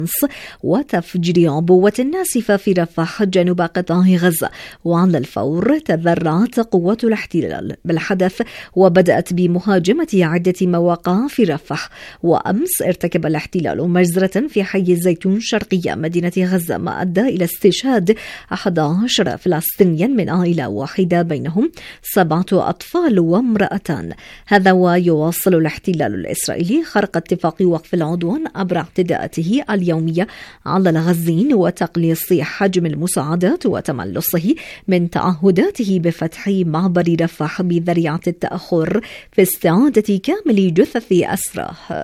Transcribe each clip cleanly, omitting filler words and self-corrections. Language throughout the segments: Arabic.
وتفجير عبوة ناسفة في رفح جنوب قطاع غزة. وعلى الفور تذرعت قوات الاحتلال بالحدث وبدأت بمهاجمة عدة مواقع في رفح. وأمس ارتكب الاحتلال مجزرة في حي الزيتون شرقية مدينة غزة ما أدى إلى استشهاد 11 فلسطينيا من عائلة واحدة بينهم 7 أطفال وامرأتان. هذا ويواصل الاحتلال الإسرائيلي خرق اتفاق وقف العدوان عبر اعتداءاته اليومية على الغزيين وتقليص حجم المساعدات وتملصه من تعهداته بفتح معبر رفح بذريعة التأخر في استعادة كامل جثث أسراه.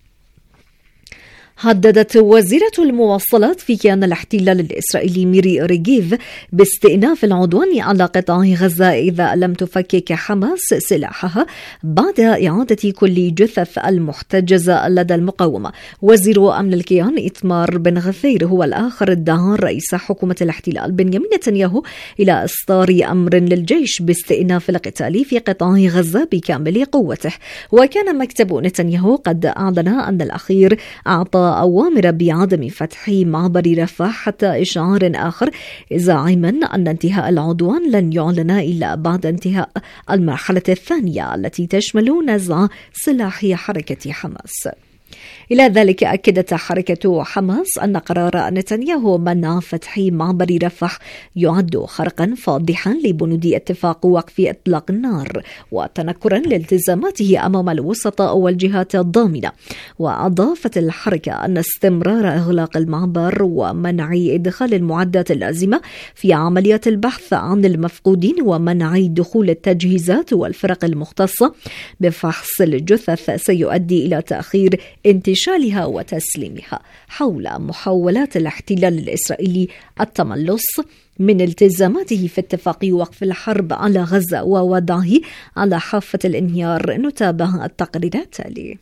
هددت وزيرة المواصلات في كيان الاحتلال الإسرائيلي ميري ريغيف باستئناف العدوان على قطاع غزة إذا لم تفكك حماس سلاحها بعد إعادة كل جثث المحتجزة لدى المقاومة. وزير أمن الكيان إتمار بن غفير هو الآخر ادعى رئيس حكومة الاحتلال بنيامين نتنياهو إلى إصدار أمر للجيش باستئناف القتال في قطاع غزة بكامل قوته. وكان مكتب نتنياهو قد أعلن أن الأخير أعطى أوامر بعدم فتح معبر رفح حتى إشعار آخر، زاعما أن انتهاء العدوان لن يعلن إلا بعد انتهاء المرحلة الثانية التي تشمل نزع سلاح حركة حماس. إلى ذلك أكدت حركة حماس أن قرار نتنياهو منع فتح معبر رفح يعد خرقا فاضحا لبنود اتفاق وقف إطلاق النار وتنكرا لالتزاماته أمام الوسطاء والجهات الضامنة. وأضافت الحركة أن استمرار إغلاق المعبر ومنع إدخال المعدات اللازمة في عمليات البحث عن المفقودين ومنع دخول التجهيزات والفرق المختصة بفحص الجثث سيؤدي إلى تأخير انتشالها وتسليمها. حول محاولات الاحتلال الإسرائيلي التملص من التزاماته في اتفاق وقف الحرب على غزة ووضعه على حافة الانهيار، نتابع التقرير التالي.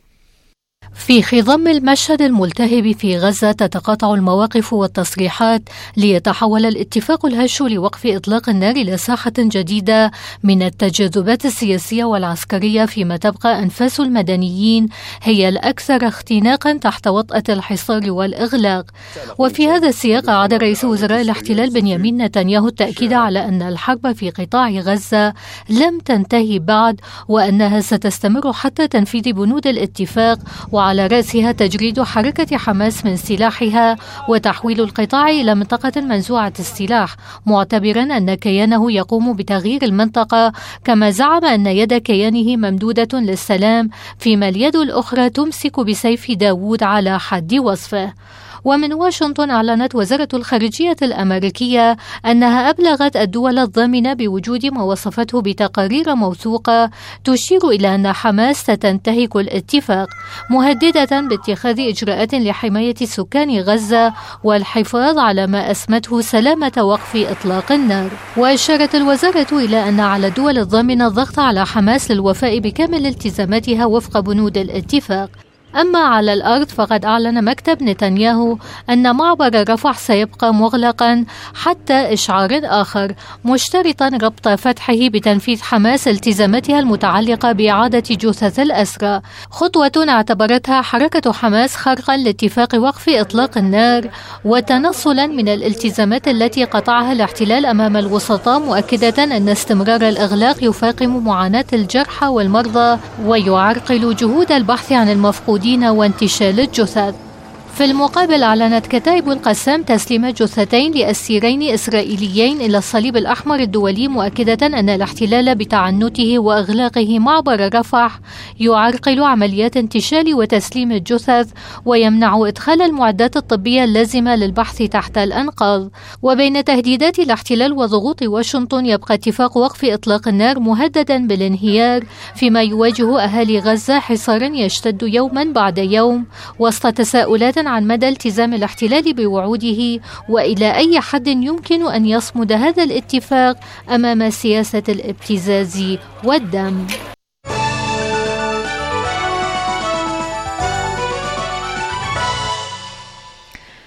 في خضم المشهد الملتهب في غزة تتقاطع المواقف والتصريحات ليتحول الاتفاق الهش لوقف إطلاق النار إلى ساحة جديدة من التجاذبات السياسية والعسكرية، فيما تبقى أنفاس المدنيين هي الأكثر اختناقا تحت وطأة الحصار والإغلاق. وفي هذا السياق أعاد رئيس وزراء الاحتلال بنيامين نتنياهو التأكيد على أن الحرب في قطاع غزة لم تنتهي بعد وأنها ستستمر حتى تنفيذ بنود الاتفاق، وعلى رأسها تجريد حركة حماس من سلاحها وتحويل القطاع إلى منطقة منزوعة السلاح، معتبرا أن كيانه يقوم بتغيير المنطقة، كما زعم أن يد كيانه ممدودة للسلام فيما اليد الأخرى تمسك بسيف داوود على حد وصفه. ومن واشنطن أعلنت وزارة الخارجية الأمريكية أنها أبلغت الدول الضامنة بوجود ما وصفته بتقارير موثوقة تشير إلى أن حماس ستنتهك الاتفاق، مهددة باتخاذ إجراءات لحماية سكان غزة والحفاظ على ما أسمته سلامة وقف إطلاق النار. وأشارت الوزارة إلى أن على الدول الضامنة الضغط على حماس للوفاء بكامل التزاماتها وفق بنود الاتفاق. أما على الأرض فقد أعلن مكتب نتنياهو أن معبر رفح سيبقى مغلقا حتى إشعار آخر، مشترطا ربط فتحه بتنفيذ حماس التزاماتها المتعلقة بإعادة جثث الأسرى، خطوة اعتبرتها حركة حماس خرقا لاتفاق وقف إطلاق النار وتنصلا من الالتزامات التي قطعها الاحتلال أمام الوسطاء، مؤكدة أن استمرار الإغلاق يفاقم معاناة الجرحى والمرضى ويعرقل جهود البحث عن المفقودين وانتشال الجثث. في المقابل أعلنت كتائب القسام تسليم جثتين لأسيرين إسرائيليين إلى الصليب الأحمر الدولي، مؤكدة أن الاحتلال بتعنته وإغلاقه معبر رفح يعرقل عمليات انتشال وتسليم الجثث ويمنع إدخال المعدات الطبية اللازمة للبحث تحت الأنقاض. وبين تهديدات الاحتلال وضغوط واشنطن يبقى اتفاق وقف إطلاق النار مهددا بالانهيار، فيما يواجه أهالي غزة حصارا يشتد يوما بعد يوم وسط تساؤلات عن مدى التزام الاحتلال بوعوده وإلى أي حد يمكن أن يصمد هذا الاتفاق أمام سياسة الابتزاز والدم.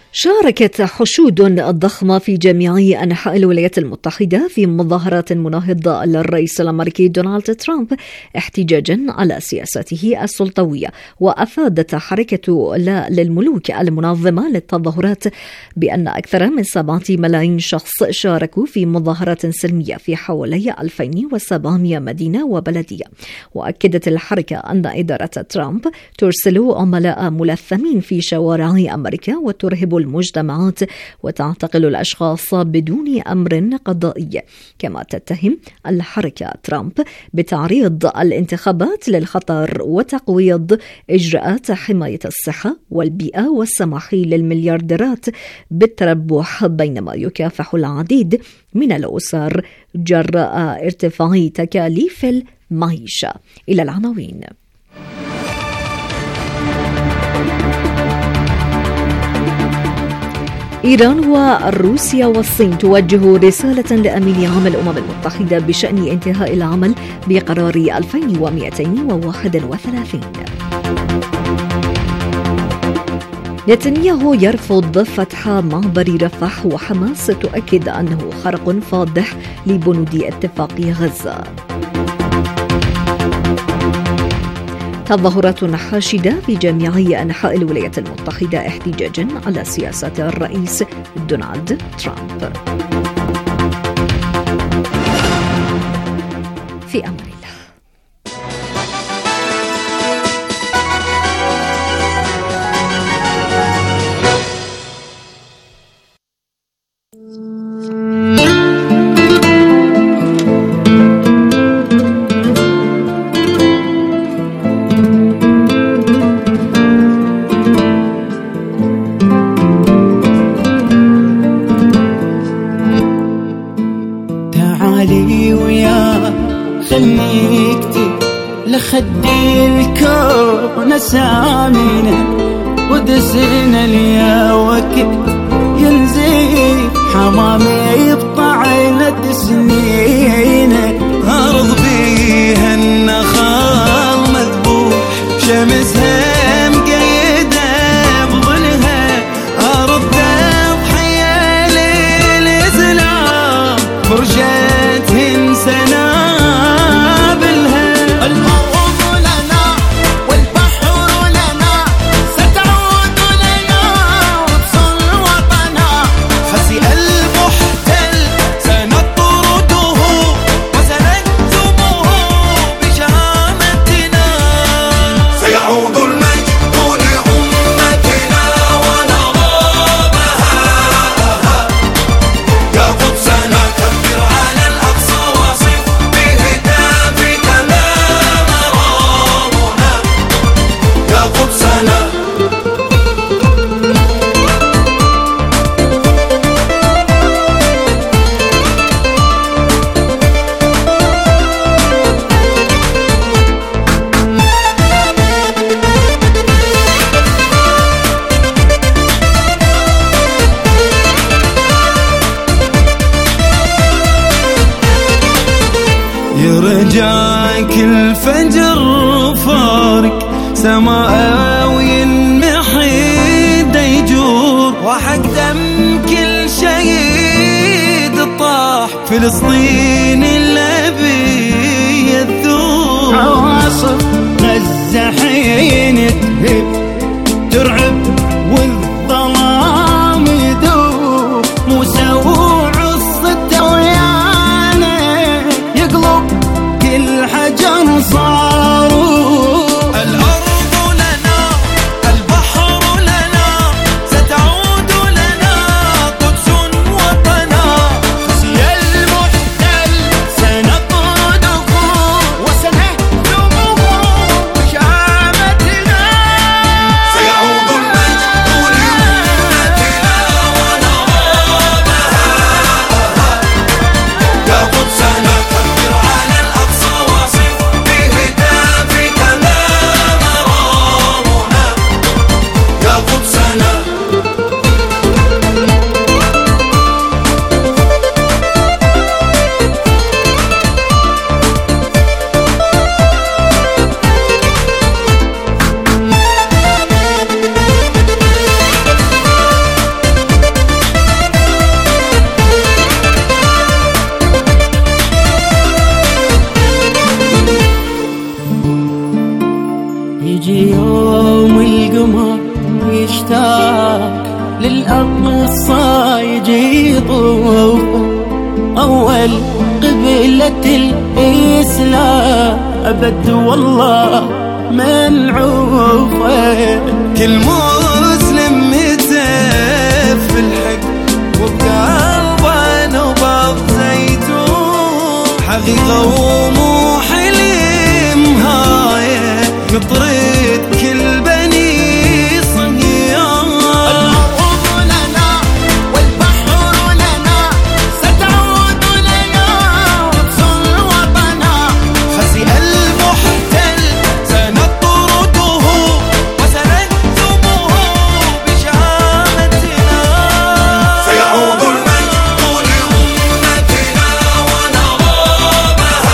شاركت حشود ضخمة في جميع أنحاء الولايات المتحدة في مظاهرات مناهضة للرئيس الأمريكي دونالد ترامب احتجاجا على سياساته السلطوية. وأفادت حركة لا للملوك المنظمة للتظاهرات بأن أكثر من 7 ملايين شخص شاركوا في مظاهرات سلمية في حوالي 2700 مدينة وبلدية. وأكدت الحركة أن إدارة ترامب ترسل عملاء ملثمين في شوارع أمريكا وترهب المجتمعات وتعتقل الأشخاص بدون أمر قضائي. كما تتهم الحركة ترامب بتعريض الانتخابات للخطر وتقويض إجراءات حماية الصحة والبيئة والسماح للمليارديرات بالتربح، بينما يكافح العديد من الأسر جراء ارتفاع تكاليف المعيشة. إلى العناوين. إيران وروسيا والصين توجه رسالة لأمين عام الأمم المتحدة بشأن انتهاء العمل بقرار 2231. نتنياهو يرفض فتح معبر رفح، وحماس تؤكد أنه خرق فاضح لبنود اتفاق غزة. تظاهرات حاشدة في جميع أنحاء الولايات المتحدة احتجاجا على سياسة الرئيس دونالد ترامب. في أمان الله. لخدي الكون سامينا ودسنا ليا وكت ينزي حمامي بطعنة سنينه. أرض بيها النخال مذبوح شمسها مقيدة بظلها، أرض تضحية للإسلام فرشتهن سنة. يرجعك الفجر فارق سماوي المحيد يجور، وحق دم كل شهيد طاح فلسطين الأبي يذوب. عواصف غزة حين تهب ترعب والظلام يدوب، موسى وعصته ويانا يقلب كل حجر صاروا. الأرض لنا البحر لنا ستعود لنا قدس وطنا، خزي المحتل سنطرده وسنهدمه الأقصى يجي يطوف أول قبلة الإسلام أبد والله منعوفة. كل مسلم متف في الحق وبقلبه نبض زيتون، حقيقة ومو حلم هاي نطرد كل بني صهيون. الأرض لنا والبحر لنا ستعود لنا وتصل وطنا، خزي المحتل سنطرده وسنكتبه بشهادتنا. سيعود المجد لأمتنا ونرامها،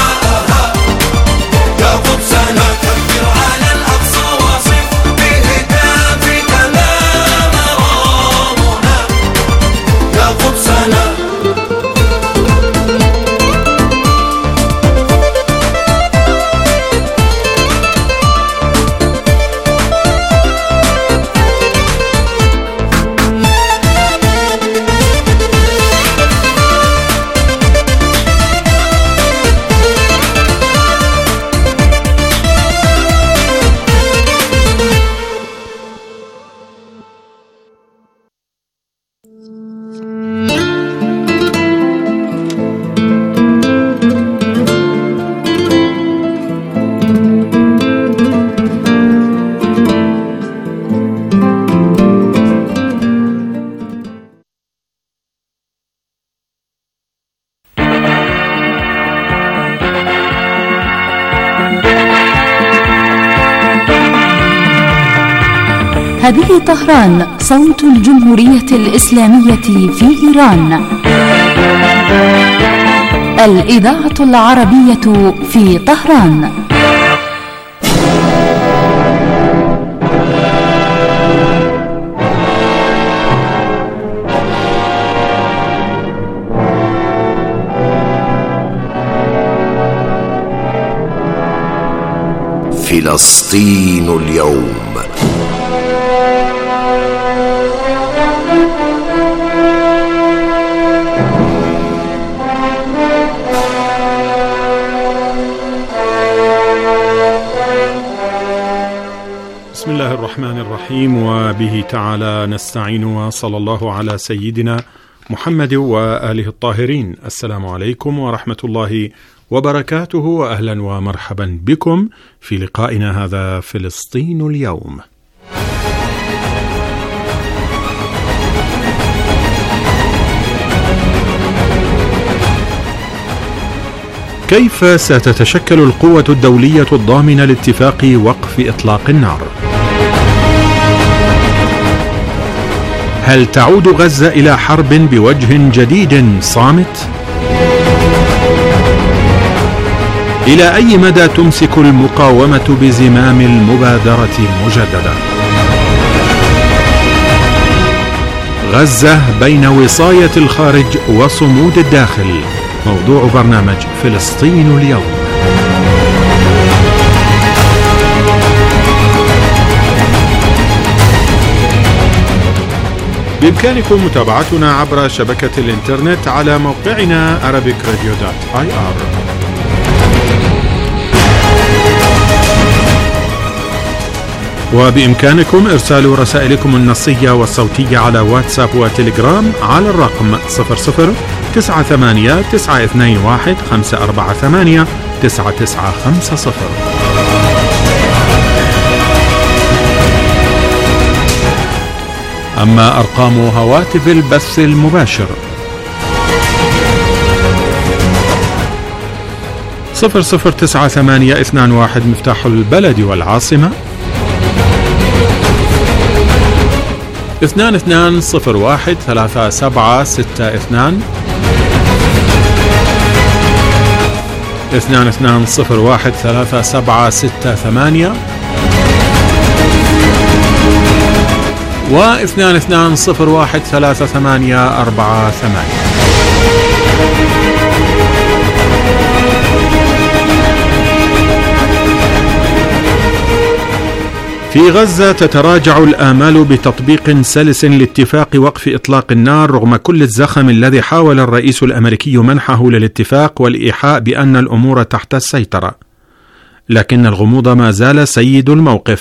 يا قدسنا كبر على الأقصى وصف بهتافك ما مرامنا، يا قدسنا. هذه طهران، صوت الجمهورية الإسلامية في إيران. الإذاعة العربية في طهران. فلسطين اليوم. بسم الله الرحمن الرحيم، وبه تعالى نستعين، وصلى الله على سيدنا محمد وآله الطاهرين. السلام عليكم ورحمة الله وبركاته، وأهلا ومرحبا بكم في لقائنا هذا فلسطين اليوم. كيف ستتشكل القوة الدولية الضامنة لاتفاق وقف إطلاق النار؟ هل تعود غزة إلى حرب بوجه جديد صامت؟ إلى أي مدى تمسك المقاومة بزمام المبادرة مجددا؟ غزة بين وصاية الخارج وصمود الداخل، موضوع برنامج فلسطين اليوم. بإمكانكم متابعتنا عبر شبكة الإنترنت على موقعنا arabicradio.ir. وبإمكانكم إرسال رسائلكم النصية والصوتية على واتساب وتليجرام على الرقم 00989215489950. أما أرقام هواتف البث المباشر 009821 مفتاح البلد والعاصمة، 22013762 22013768 و 22013848. في غزة تتراجع الآمال بتطبيق سلس لاتفاق وقف إطلاق النار رغم كل الزخم الذي حاول الرئيس الأمريكي منحه للاتفاق والإيحاء بأن الأمور تحت السيطرة. لكن الغموض ما زال سيد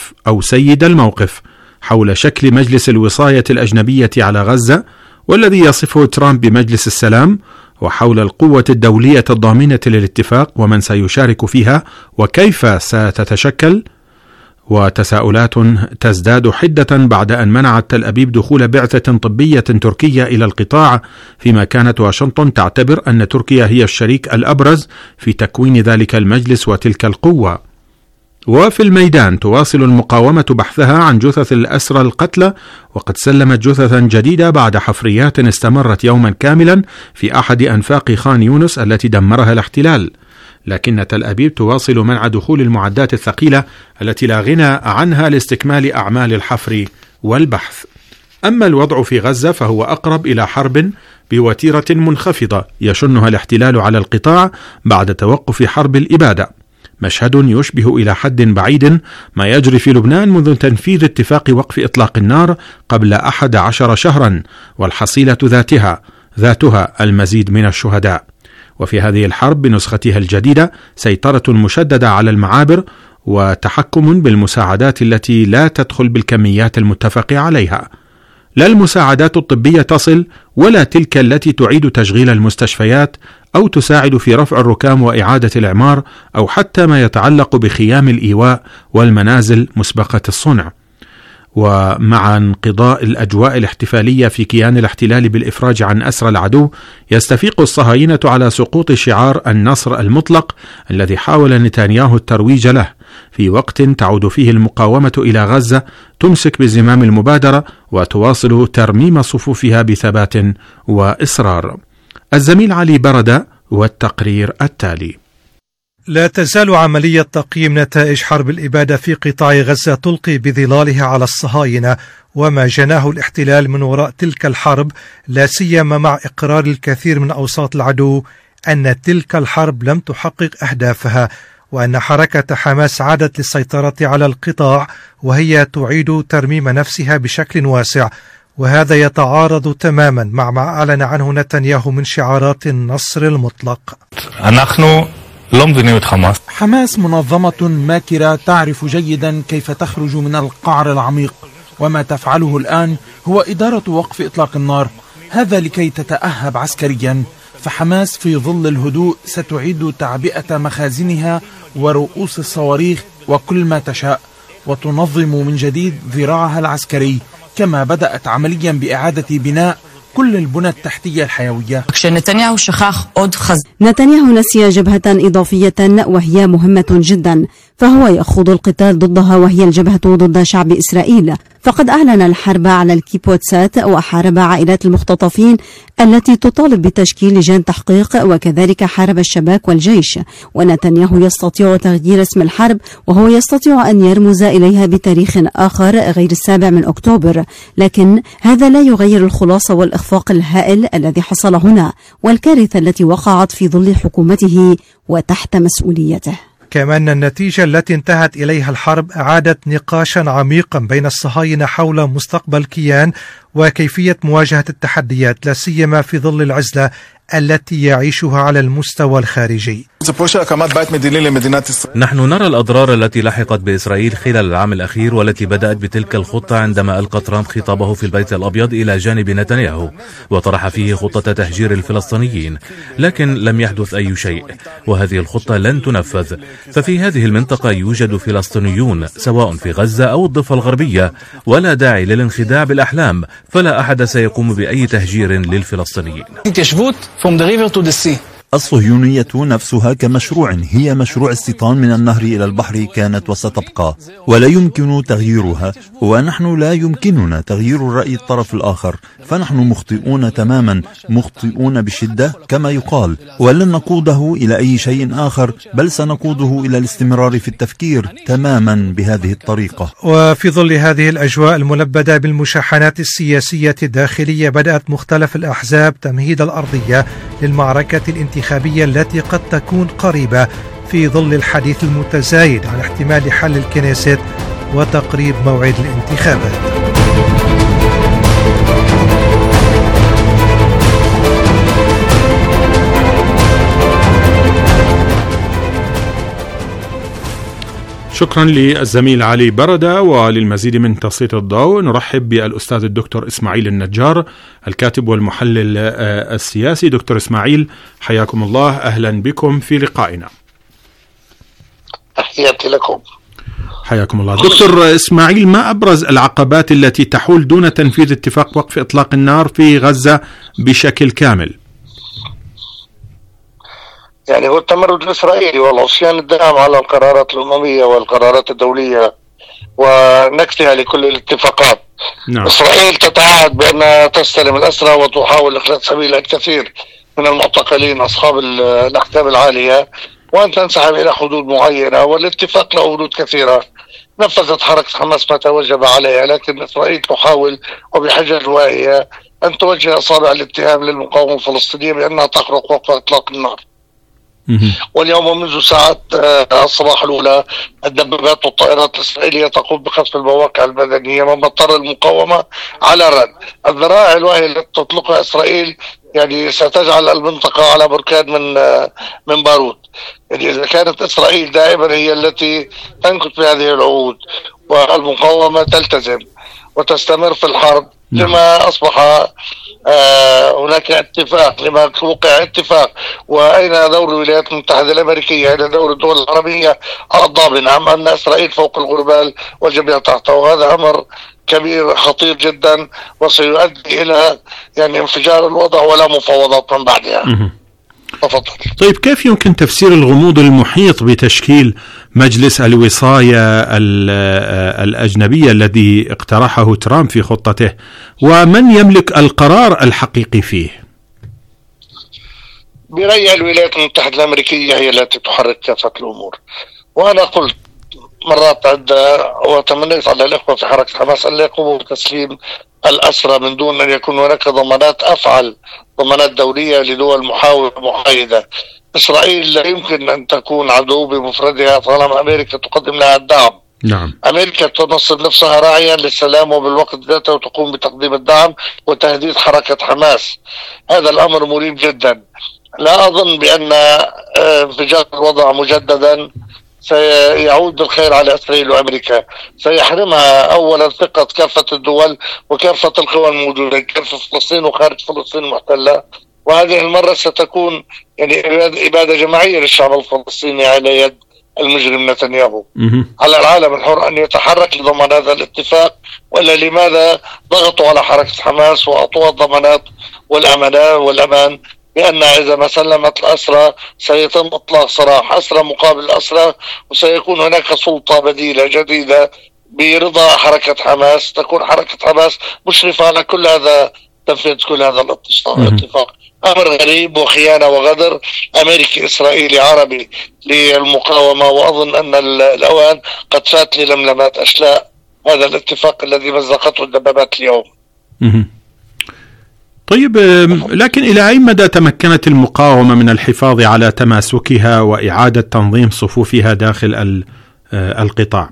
الموقف حول شكل مجلس الوصاية الأجنبية على غزة، والذي يصفه ترامب بمجلس السلام، وحول القوة الدولية الضامنة للاتفاق ومن سيشارك فيها وكيف ستتشكل. وتساؤلات تزداد حدة بعد أن منعت تل أبيب دخول بعثة طبية تركية إلى القطاع، فيما كانت واشنطن تعتبر أن تركيا هي الشريك الأبرز في تكوين ذلك المجلس وتلك القوة. وفي الميدان تواصل المقاومة بحثها عن جثث الأسرى القتلى، وقد سلمت جثثا جديدة بعد حفريات استمرت يوما كاملا في أحد أنفاق خان يونس التي دمرها الاحتلال. لكن تل أبيب تواصل منع دخول المعدات الثقيلة التي لا غنى عنها لاستكمال أعمال الحفر والبحث. أما الوضع في غزة فهو أقرب إلى حرب بوتيرة منخفضة يشنها الاحتلال على القطاع بعد توقف حرب الإبادة، مشهد يشبه إلى حد بعيد ما يجري في لبنان منذ تنفيذ اتفاق وقف إطلاق النار قبل 11 شهرا، والحصيلة ذاتها المزيد من الشهداء. وفي هذه الحرب بنسختها الجديدة سيطرة مشددة على المعابر وتحكم بالمساعدات التي لا تدخل بالكميات المتفق عليها. لا المساعدات الطبية تصل، ولا تلك التي تعيد تشغيل المستشفيات أو تساعد في رفع الركام وإعادة الإعمار، أو حتى ما يتعلق بخيام الإيواء والمنازل مسبقة الصنع. ومع انقضاء الأجواء الاحتفالية في كيان الاحتلال بالإفراج عن أسرى العدو، يستفيق الصهاينة على سقوط شعار النصر المطلق الذي حاول نتنياهو الترويج له، في وقت تعود فيه المقاومة إلى غزة تمسك بزمام المبادرة وتواصل ترميم صفوفها بثبات وإصرار. الزميل علي بردة والتقرير التالي. لا تزال عملية تقييم نتائج حرب الإبادة في قطاع غزة تلقي بظلالها على الصهاينة وما جناه الاحتلال من وراء تلك الحرب، لا سيما مع إقرار الكثير من أوساط العدو أن تلك الحرب لم تحقق أهدافها، وأن حركة حماس عادت للسيطرة على القطاع وهي تعيد ترميم نفسها بشكل واسع. وهذا يتعارض تماما مع ما أعلن عنه نتنياهو من شعارات النصر المطلق. حماس منظمة ماكرة تعرف جيدا كيف تخرج من القعر العميق، وما تفعله الآن هو إدارة وقف إطلاق النار، هذا لكي تتأهب عسكريا. فحماس في ظل الهدوء ستعيد تعبئة مخازنها ورؤوس الصواريخ وكل ما تشاء، وتنظم من جديد ذراعها العسكري، كما بدأت عمليا بإعادة بناء كل البنى التحتية الحيوية. نتنياهو نسي جبهة إضافية وهي مهمة جدا، فهو يخوض القتال ضدها وهي الجبهة ضد شعب إسرائيل. فقد أعلن الحرب على الكيبوتسات وحارب عائلات المختطفين التي تطالب بتشكيل لجان تحقيق، وكذلك حارب الشباك والجيش. ونتنياهو يستطيع تغيير اسم الحرب، وهو يستطيع أن يرمز إليها بتاريخ آخر غير 7 أكتوبر، لكن هذا لا يغير الخلاصة والإخفاق الهائل الذي حصل هنا والكارثة التي وقعت في ظل حكومته وتحت مسؤوليته. كما أن النتيجة التي انتهت إليها الحرب أعادت نقاشا عميقا بين الصهاينة حول مستقبل كيان وكيفية مواجهة التحديات، لا سيما في ظل العزلة التي يعيشها على المستوى الخارجي. نحن نرى الأضرار التي لحقت بإسرائيل خلال العام الأخير، والتي بدأت بتلك الخطة عندما ألقى ترامب خطابه في البيت الأبيض إلى جانب نتنياهو وطرح فيه خطة تهجير الفلسطينيين، لكن لم يحدث أي شيء، وهذه الخطة لن تنفذ. ففي هذه المنطقة يوجد فلسطينيون سواء في غزة أو الضفة الغربية، ولا داعي للانخداع بالأحلام، فلا أحد سيقوم بأي تهجير للفلسطينيين. الصهيونية نفسها كمشروع هي مشروع استيطان من النهر إلى البحر كانت وستبقى، ولا يمكن تغييرها، ونحن لا يمكننا تغيير رأي الطرف الآخر. فنحن مخطئون تماما، مخطئون بشدة كما يقال، ولن نقوده إلى أي شيء آخر، بل سنقوده إلى الاستمرار في التفكير تماما بهذه الطريقة. وفي ظل هذه الأجواء الملبدة بالمشاحنات السياسية الداخلية، بدأت مختلف الأحزاب تمهيد الأرضية للمعركة الانتخابية التي قد تكون قريبة، في ظل الحديث المتزايد عن احتمال حل الكنيست وتقريب موعد الانتخابات. شكرا للزميل علي بردة. وللمزيد من تسليط الضوء نرحب بالأستاذ الدكتور إسماعيل النجار الكاتب والمحلل السياسي. دكتور إسماعيل حياكم الله، أهلا بكم في لقائنا. تحياتي لكم. حياكم الله. دكتور إسماعيل، ما أبرز العقبات التي تحول دون تنفيذ اتفاق وقف إطلاق النار في غزة بشكل كامل؟ يعني هو التمرد الإسرائيلي والعصيان الدائم على القرارات الأممية والقرارات الدولية ونكتها لكل الاتفاقات. نعم. إسرائيل تتعهد بأنها تستلم الأسرى وتحاول إخلاء سبيل الكثير من المعتقلين أصحاب الأحكام العالية، وأن تنسحب إلى حدود معينة، والاتفاق له حدود كثيرة نفذت حركة حماس ما توجب عليها، لكن إسرائيل تحاول وبحجج واهية أن توجه أصابع الاتهام للمقاومة الفلسطينية بأنها تخرق وقف إطلاق النار. واليوم منذ ساعات الصباح الأولى الدبابات والطائرات الإسرائيلية تقوم بقصف المواقع المدنية، مما اضطر المقاومة على الرد. الذرائع الواهية التي تطلقها إسرائيل يعني ستجعل المنطقة على بركان من بارود. يعني إذا كانت إسرائيل دائما هي التي تنكت في هذه العهود والمقاومة تلتزم وتستمر في الحرب، لما أصبح هناك اتفاق، لما وقع اتفاق، وأين دور الولايات المتحدة الأمريكية؟ أين دور الدول العربية الضامنة عن أن إسرائيل فوق الغربال والجميع تحته؟ وهذا أمر كبير خطير جدا وسيؤدي إلى يعني انفجار الوضع ولا مفاوضات من بعدها. تفضل. طيب، كيف يمكن تفسير الغموض المحيط بتشكيل مجلس الوصاية الأجنبية الذي اقترحه ترامب في خطته، ومن يملك القرار الحقيقي فيه؟ برأيي الولايات المتحدة الأمريكية هي التي تحرك كافة الأمور، وأنا قلت مرات عدة وتمنيت على الإخوة في حركة حماس أن لا يقوموا بتسليم الأسرى من دون أن يكون هناك ضمانات أفعل، ضمانات دولية لدول محايدة. إسرائيل لا يمكن أن تكون عدو بمفردها طالما أمريكا تقدم لها الدعم. نعم. أمريكا تنصب نفسها راعيا للسلام وبالوقت ذاته وتقوم بتقديم الدعم وتهديد حركة حماس. هذا الأمر مريب جدا. لا أظن بأن انفجار الوضع مجددا سيعود بالخير على إسرائيل وأمريكا، سيحرمها أولا ثقة كافة الدول وكافة القوى الموجودة كان في فلسطين وخارج فلسطين المحتلة، وهذه المرة ستكون يعني إبادة جماعية للشعب الفلسطيني على يد المجرم نتنياهو. على العالم الحر أن يتحرك لضمان هذا الاتفاق، ولا لماذا ضغطوا على حركة حماس وأعطوها الضمانات والأمان بأن إذا ما سلمت الأسرى سيتم إطلاق سراح أسرى مقابل أسرى، وسيكون هناك سلطة بديلة جديدة برضا حركة حماس، تكون حركة حماس مشرفة على كل هذا، تنفيذ كل هذا الاتفاق. أمر غريب وخيانة وغدر أمريكي إسرائيلي عربي للمقاومة، وأظن أن الأوان قد فات للملمات أشلاء هذا الاتفاق الذي مزقته الدبابات اليوم. طيب، لكن إلى أي مدى تمكنت المقاومة من الحفاظ على تماسكها وإعادة تنظيم صفوفها داخل القطاع؟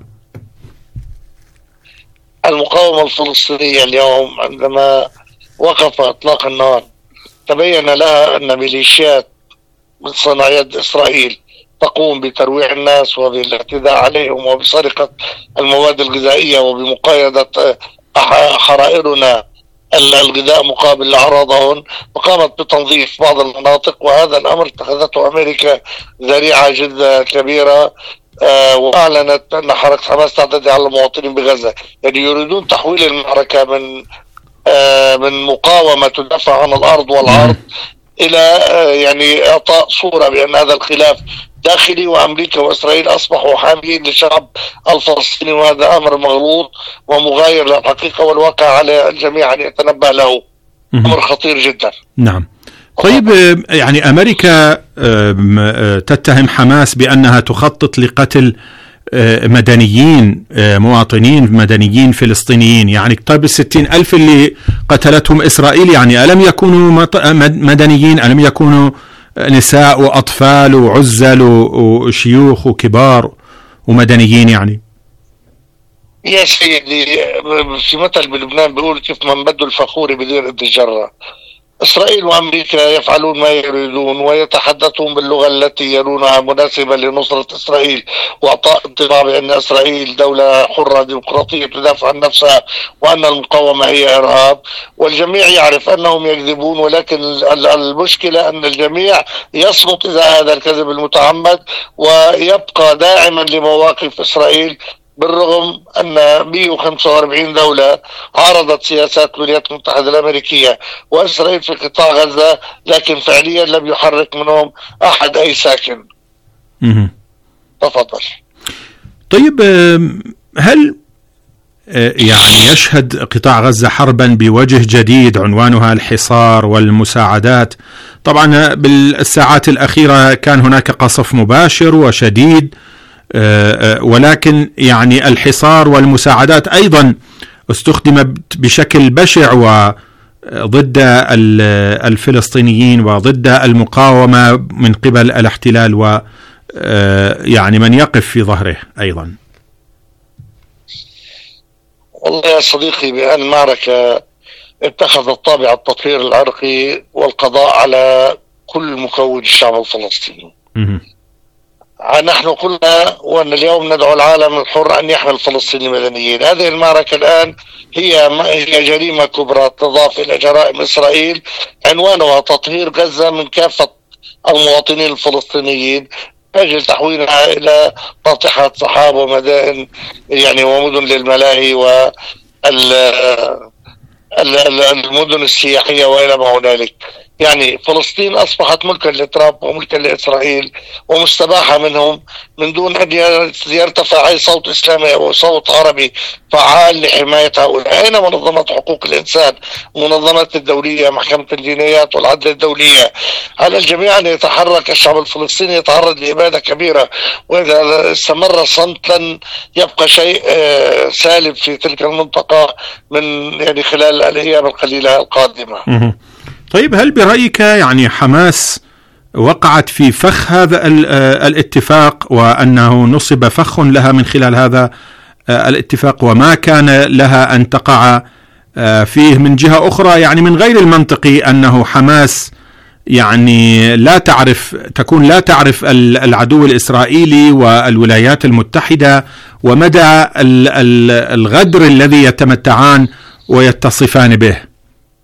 المقاومة الفلسطينية اليوم عندما وقف إطلاق النار تبين لها أن ميليشيات من صنع يد إسرائيل تقوم بترويع الناس وبالاعتداء عليهم وبسرقة المواد الغذائية وبمقايضة حرائرنا الغذاء مقابل أعراضهن، وقامت بتنظيف بعض المناطق، وهذا الأمر اتخذته أمريكا ذريعة جدا كبيرة، وأعلنت أن حركة حماس تعتدي على المواطنين بغزة. يعني يريدون تحويل المعركة من مقاومة تدافع عن الأرض والعرض إلى يعني إعطاء صورة بأن هذا الخلاف داخلي، وأمريكا وإسرائيل أصبحوا حاميين للشعب الفلسطيني، وهذا أمر مغلوط ومغاير للحقيقة والواقع على الجميع أن يتنبه له. أمر خطير جدا. نعم. طيب، يعني أمريكا تتهم حماس بأنها تخطط لقتل مدنيين، مواطنين مدنيين فلسطينيين. يعني طيب 60,000 اللي قتلتهم إسرائيل يعني ألم يكونوا مدنيين؟ ألم يكونوا نساء وأطفال وعزل وشيوخ وكبار ومدنيين؟ يعني يا سيدي، في مثل بلبنان بيقول كيف من بده الفخور بدير قد الجرة. إسرائيل وأمريكا يفعلون ما يريدون ويتحدثون باللغة التي يرونها مناسبة لنصرة إسرائيل وإعطاء انطباع بأن إسرائيل دولة حرة ديمقراطية تدافع عن نفسها وأن المقاومة هي إرهاب، والجميع يعرف أنهم يكذبون، ولكن المشكلة أن الجميع يصمت إذا هذا الكذب المتعمد ويبقى داعما لمواقف إسرائيل، بالرغم أن 145 دولة عارضت سياسات الولايات المتحدة الأمريكية وإسرائيل في قطاع غزة، لكن فعليا لم يحرك منهم أحد أي ساكن. تفضل. طيب، هل يعني يشهد قطاع غزة حربا بوجه جديد عنوانها الحصار والمساعدات؟ طبعا بالساعات الأخيرة كان هناك قصف مباشر وشديد، ولكن يعني الحصار والمساعدات أيضا استخدمت بشكل بشع وضد الفلسطينيين وضد المقاومة من قبل الاحتلال ويعني من يقف في ظهره أيضا. والله يا صديقي، بأن المعركة اتخذت طابع التطهير العرقي والقضاء على كل مكون الشعب الفلسطيني. نحن قلنا وأن اليوم ندعو العالم الحر أن يحمي الفلسطينيين المدنيين. هذه المعركة الآن هي جريمة كبرى تضاف إلى جرائم إسرائيل، عنوانها تطهير غزة من كافة المواطنين الفلسطينيين أجل تحويلها إلى ناطحات سحاب ومدائن يعني ومدن للملاهي والمدن السياحية وإلى ما هنالك. يعني فلسطين أصبحت ملكا لترامب وملكا لإسرائيل ومستباحة منهم من دون أن يرتفع أي صوت إسلامي أو صوت عربي فعال لحماية هؤلاء. أين منظمات حقوق الإنسان، منظمات الدولية، محكمة الجنايات والعدل الدولية؟ على الجميع أن يتحرك. الشعب الفلسطيني يتعرض لإبادة كبيرة، وإذا استمر الصمت لن يبقى شيء سالب في تلك المنطقة من يعني خلال الأيام القليلة القادمة. طيب، هل برأيك يعني حماس وقعت في فخ هذا الاتفاق وأنه نصب فخ لها من خلال هذا الاتفاق وما كان لها أن تقع فيه؟ من جهة أخرى يعني من غير المنطقي أنه حماس يعني لا تعرف العدو الإسرائيلي والولايات المتحدة ومدى الغدر الذي يتمتعان ويتصفان به.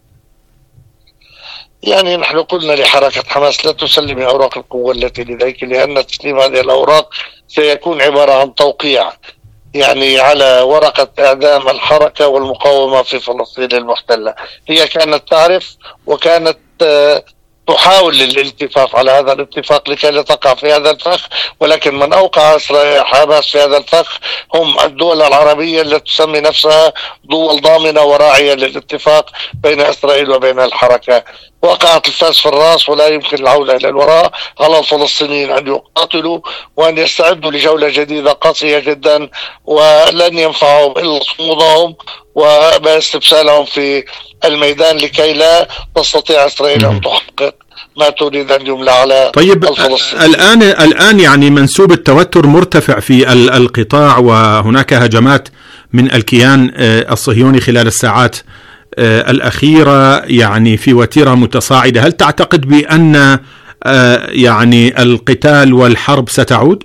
يعني نحن قلنا لحركة حماس لا تسلم أوراق القوة التي لديك، لأن تسليم هذه الأوراق سيكون عبارة عن توقيع يعني على ورقة إعدام الحركة والمقاومة في فلسطين المحتلة. هي كانت تعرف وكانت تحاول الالتفاف على هذا الاتفاق لكي لا تقع في هذا الفخ، ولكن من أوقع حماس في هذا الفخ هم الدول العربية التي تسمي نفسها دول ضامنة وراعية للاتفاق بين إسرائيل وبين الحركة. وقعت الفاس في الرأس ولا يمكن العودة إلى الوراء. على الفلسطينيين أن يقاتلوا وأن يستعدوا لجولة جديدة قاسية جدا، ولن ينفعهم إلا صمودهم واستبسالهم في الميدان لكي لا تستطيع إسرائيل أن تحقق ما تريد أن يملى على الفلسطينيين. الآن يعني منسوب التوتر مرتفع في القطاع، وهناك هجمات من الكيان الصهيوني خلال الساعات الأخيرة يعني في وتيرة متصاعدة. هل تعتقد بأن يعني القتال والحرب ستعود؟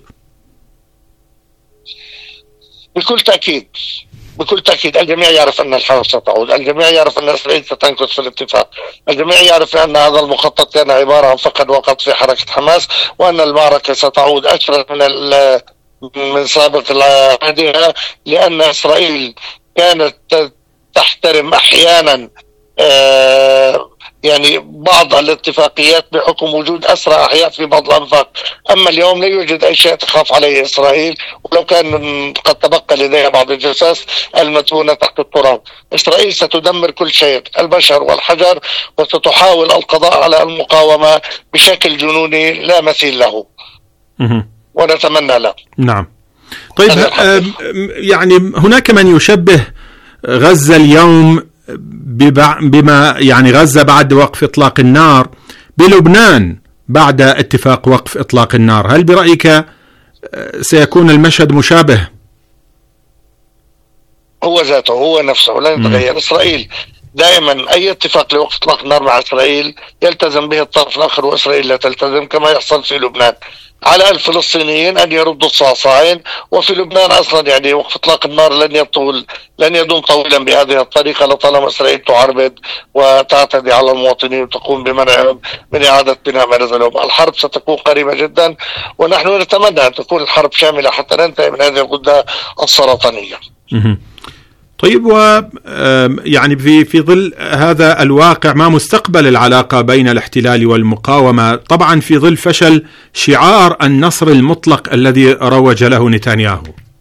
بكل تأكيد، بكل تأكيد. الجميع يعرف أن الحرب ستعود، الجميع يعرف أن إسرائيل ستنكث في الاتفاق، الجميع يعرف أن هذا المخطط كان عبارة عن فقد وقت في حركة حماس، وأن المعركة ستعود أشرس من سابق عهدها، لأن إسرائيل كانت تحترم أحيانا يعني بعض الاتفاقيات بحكم وجود أسرى أحياء في بعض الأنفاق. أما اليوم لا يوجد أي شيء تخاف عليه إسرائيل، ولو كان قد تبقى لديها بعض الجثث المدفونة تحت التراب. إسرائيل ستدمر كل شيء، البشر والحجر، وستحاول القضاء على المقاومة بشكل جنوني لا مثيل له، ونتمنى له. نعم. طيب، يعني هناك من يشبه غزة اليوم بما يعني غزة بعد وقف إطلاق النار بلبنان بعد اتفاق وقف إطلاق النار. هل برأيك سيكون المشهد مشابه؟ هو ذاته، هو نفسه لن يتغير. إسرائيل دائما أي اتفاق لوقف إطلاق النار مع إسرائيل يلتزم به الطرف الآخر وإسرائيل لا تلتزم، كما يحصل في لبنان. على الفلسطينيين أن يردوا الصعصاعين، وفي لبنان أصلا يعني وقف إطلاق النار لن يدوم طويلا بهذه الطريقة لطالما إسرائيل تعربد وتعتدي على المواطنين وتقوم بمنعهم من إعادة بناء ما نزلوا. الحرب ستكون قريبة جدا، ونحن نتمنى أن تكون الحرب شاملة حتى ننتهي من هذه الغدة السرطانية. طيب، يعني في ظل هذا الواقع، ما مستقبل العلاقة بين الاحتلال والمقاومة، طبعا في ظل فشل شعار النصر المطلق الذي روج له نتنياهو؟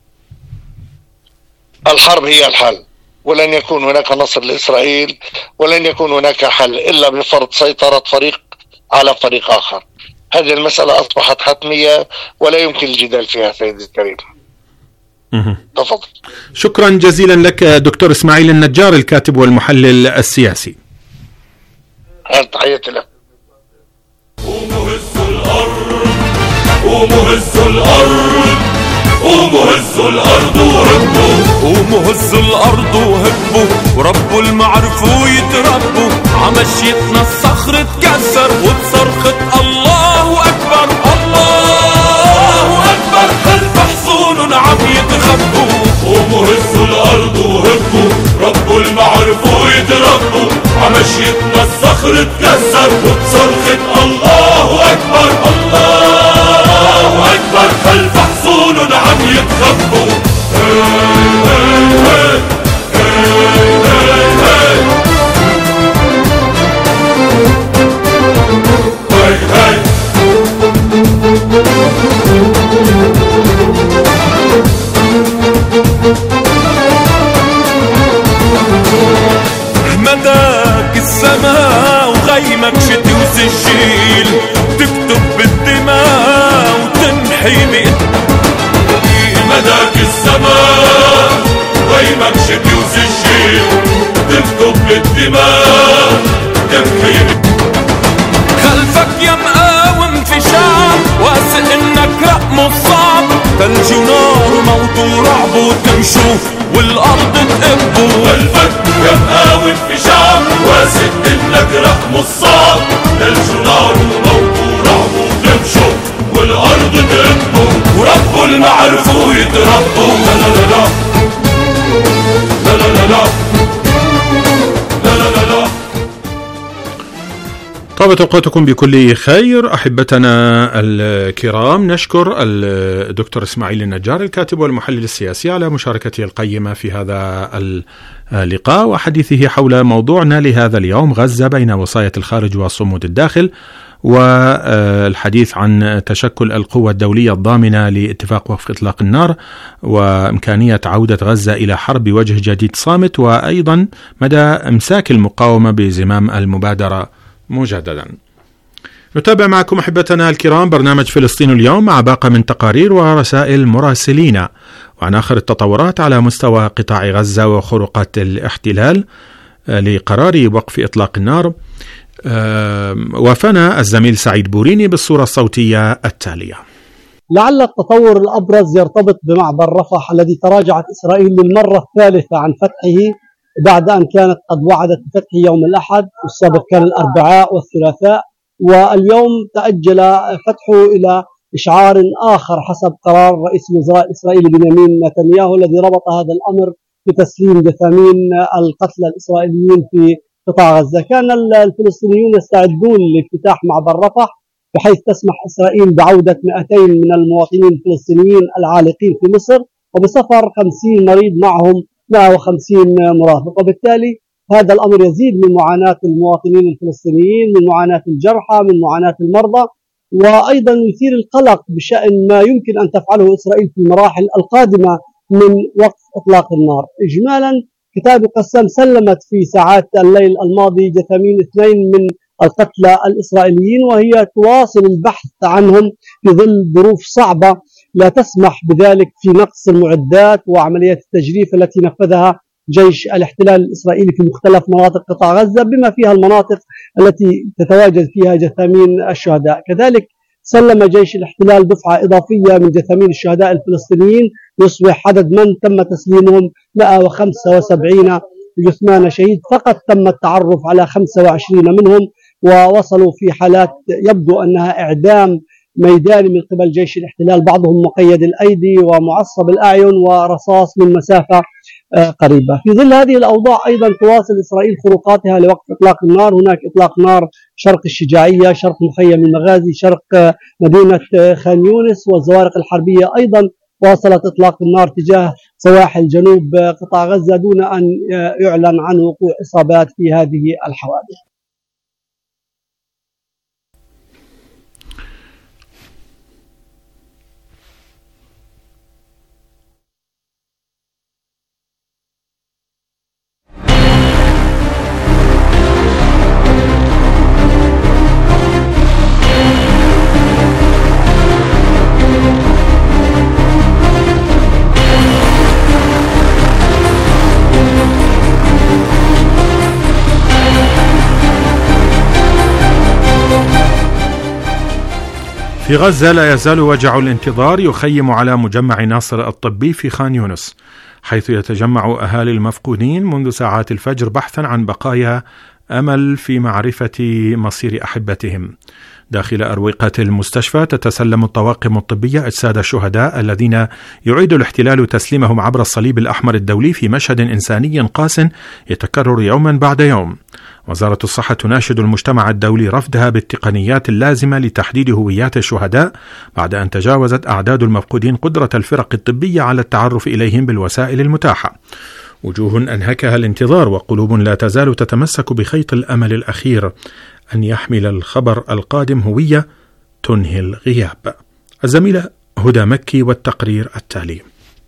الحرب هي الحل، ولن يكون هناك نصر لإسرائيل، ولن يكون هناك حل إلا بفرض سيطرة فريق على فريق آخر. هذه المسألة أصبحت حتمية ولا يمكن الجدال فيها سيدي الكريم. تفضل. شكرا جزيلا لك دكتور إسماعيل النجار، الكاتب والمحلل السياسي. تحياتي لك. قوموا هزوا الأرض، قوموا هزوا الأرض، قوموا هزوا الأرض وهبوا، قوموا هزوا الأرض وهبوا، وربوا المعرفوا يتربوا، عمشيتنا الصخر اتكسر وبصرخة الله أكبر، الله أكبر، خلف حصون عم يتخبوا. قوموا هزوا الأرض وهبوا، ربوا المعرفوا يتربوا، عمشيتنا الصخر اتكسر وبصرخة الله أكبر، الله أكبر، خلف حصون عم يتخبوا. مداك السماء وغيمك شتي وسجيل، تكتب بالدماء وتمحي مداك السماء وغيمك شتي وسجيل، تكتب بالدماء تمحي. خلفك يا مقاوم في شعب واثق انك رقم الصعب، ثلج ونار وموت ورعب وتمشوا والارض تقبوا. خلفك يا مقاوم في شعب واثق انك رقم الصعب، ثلج ونار وموت ورعب وتمشوا والارض تقبوا، وربوا المعرفوا يتربوا. لا لا لا لا لا لا لا لا لا لا لا. طابت أوقاتكم بكل خير أحبتنا الكرام. نشكر الدكتور إسماعيل النجار، الكاتب والمحلل السياسي، على مشاركته القيمة في هذا اللقاء وحديثه حول موضوعنا لهذا اليوم، غزة بين وصاية الخارج وصمود الداخل، والحديث عن تشكل القوة الدولية الضامنة لاتفاق وقف إطلاق النار وإمكانية عودة غزة إلى حرب بوجه جديد صامت، وأيضا مدى إمساك المقاومة بزمام المبادرة مجددا. نتابع معكم أحبتنا الكرام برنامج فلسطين اليوم مع باقة من تقارير ورسائل مراسلين وعن آخر التطورات على مستوى قطاع غزة وخروقات الاحتلال لقرار وقف إطلاق النار. وافانا الزميل سعيد بوريني بالصورة الصوتية التالية. لعل التطور الأبرز يرتبط بمعبر رفح الذي تراجعت إسرائيل للمرة الثالثة عن فتحه بعد أن كانت قد وعدت بفتحه يوم الأحد، والسابق كان الأربعاء والثلاثاء، واليوم تأجل فتحه إلى إشعار آخر حسب قرار رئيس الوزراء الإسرائيلي بنيامين نتنياهو الذي ربط هذا الأمر بتسليم جثامين القتلى الإسرائيليين في قطاع غزة. كان الفلسطينيون يستعدون لافتتاح معبر رفح بحيث تسمح إسرائيل بعودة 200 من المواطنين الفلسطينيين العالقين في مصر، وبسفر 50 مريض معهم 150 مرافق، وبالتالي هذا الأمر يزيد من معاناة المواطنين الفلسطينيين، من معاناة الجرحى، من معاناة المرضى، وأيضا يثير القلق بشأن ما يمكن أن تفعله إسرائيل في المراحل القادمة من وقف إطلاق النار. إجمالا كتاب قسام سلمت في ساعات الليل الماضي جثامين 2 من القتلى الإسرائيليين، وهي تواصل البحث عنهم في ظل ظروف صعبة لا تسمح بذلك في نقص المعدات وعمليات التجريف التي نفذها جيش الاحتلال الإسرائيلي في مختلف مناطق قطاع غزة، بما فيها المناطق التي تتواجد فيها جثامين الشهداء. كذلك سلم جيش الاحتلال دفعة إضافية من جثامين الشهداء الفلسطينيين، يصبح عدد من تم تسليمهم 175 جثمان شهيد. فقط تم التعرف على 25 منهم، ووصلوا في حالات يبدو أنها إعدام ميداني من قبل جيش الاحتلال، بعضهم مقيد الأيدي ومعصب الأعين ورصاص من مسافة قريبة. في ظل هذه الأوضاع أيضا تواصل إسرائيل خروقاتها لوقف إطلاق النار. هناك إطلاق نار شرق الشجاعية، شرق مخيم المغازي، شرق مدينة خان يونس، والزوارق الحربية أيضا واصلت إطلاق النار تجاه سواحل جنوب قطاع غزة دون أن يعلن عن وقوع إصابات في هذه الحوادث. في غزة لا يزال وجع الانتظار يخيم على مجمع ناصر الطبي في خان يونس، حيث يتجمع أهالي المفقودين منذ ساعات الفجر بحثا عن بقايا أمل في معرفة مصير أحبتهم. داخل أروقة المستشفى تتسلم الطواقم الطبية أجساد الشهداء الذين يعيد الاحتلال تسليمهم عبر الصليب الأحمر الدولي في مشهد إنساني قاس يتكرر يوما بعد يوم. وزارة الصحة تناشد المجتمع الدولي رفضها بالتقنيات اللازمة لتحديد هويات الشهداء بعد أن تجاوزت أعداد المفقودين قدرة الفرق الطبية على التعرف إليهم بالوسائل المتاحة. وجوه أنهكها الانتظار وقلوب لا تزال تتمسك بخيط الأمل الأخير أن يحمل الخبر القادم هوية تنهي الغياب. الزميلة هدى مكي والتقرير التالي.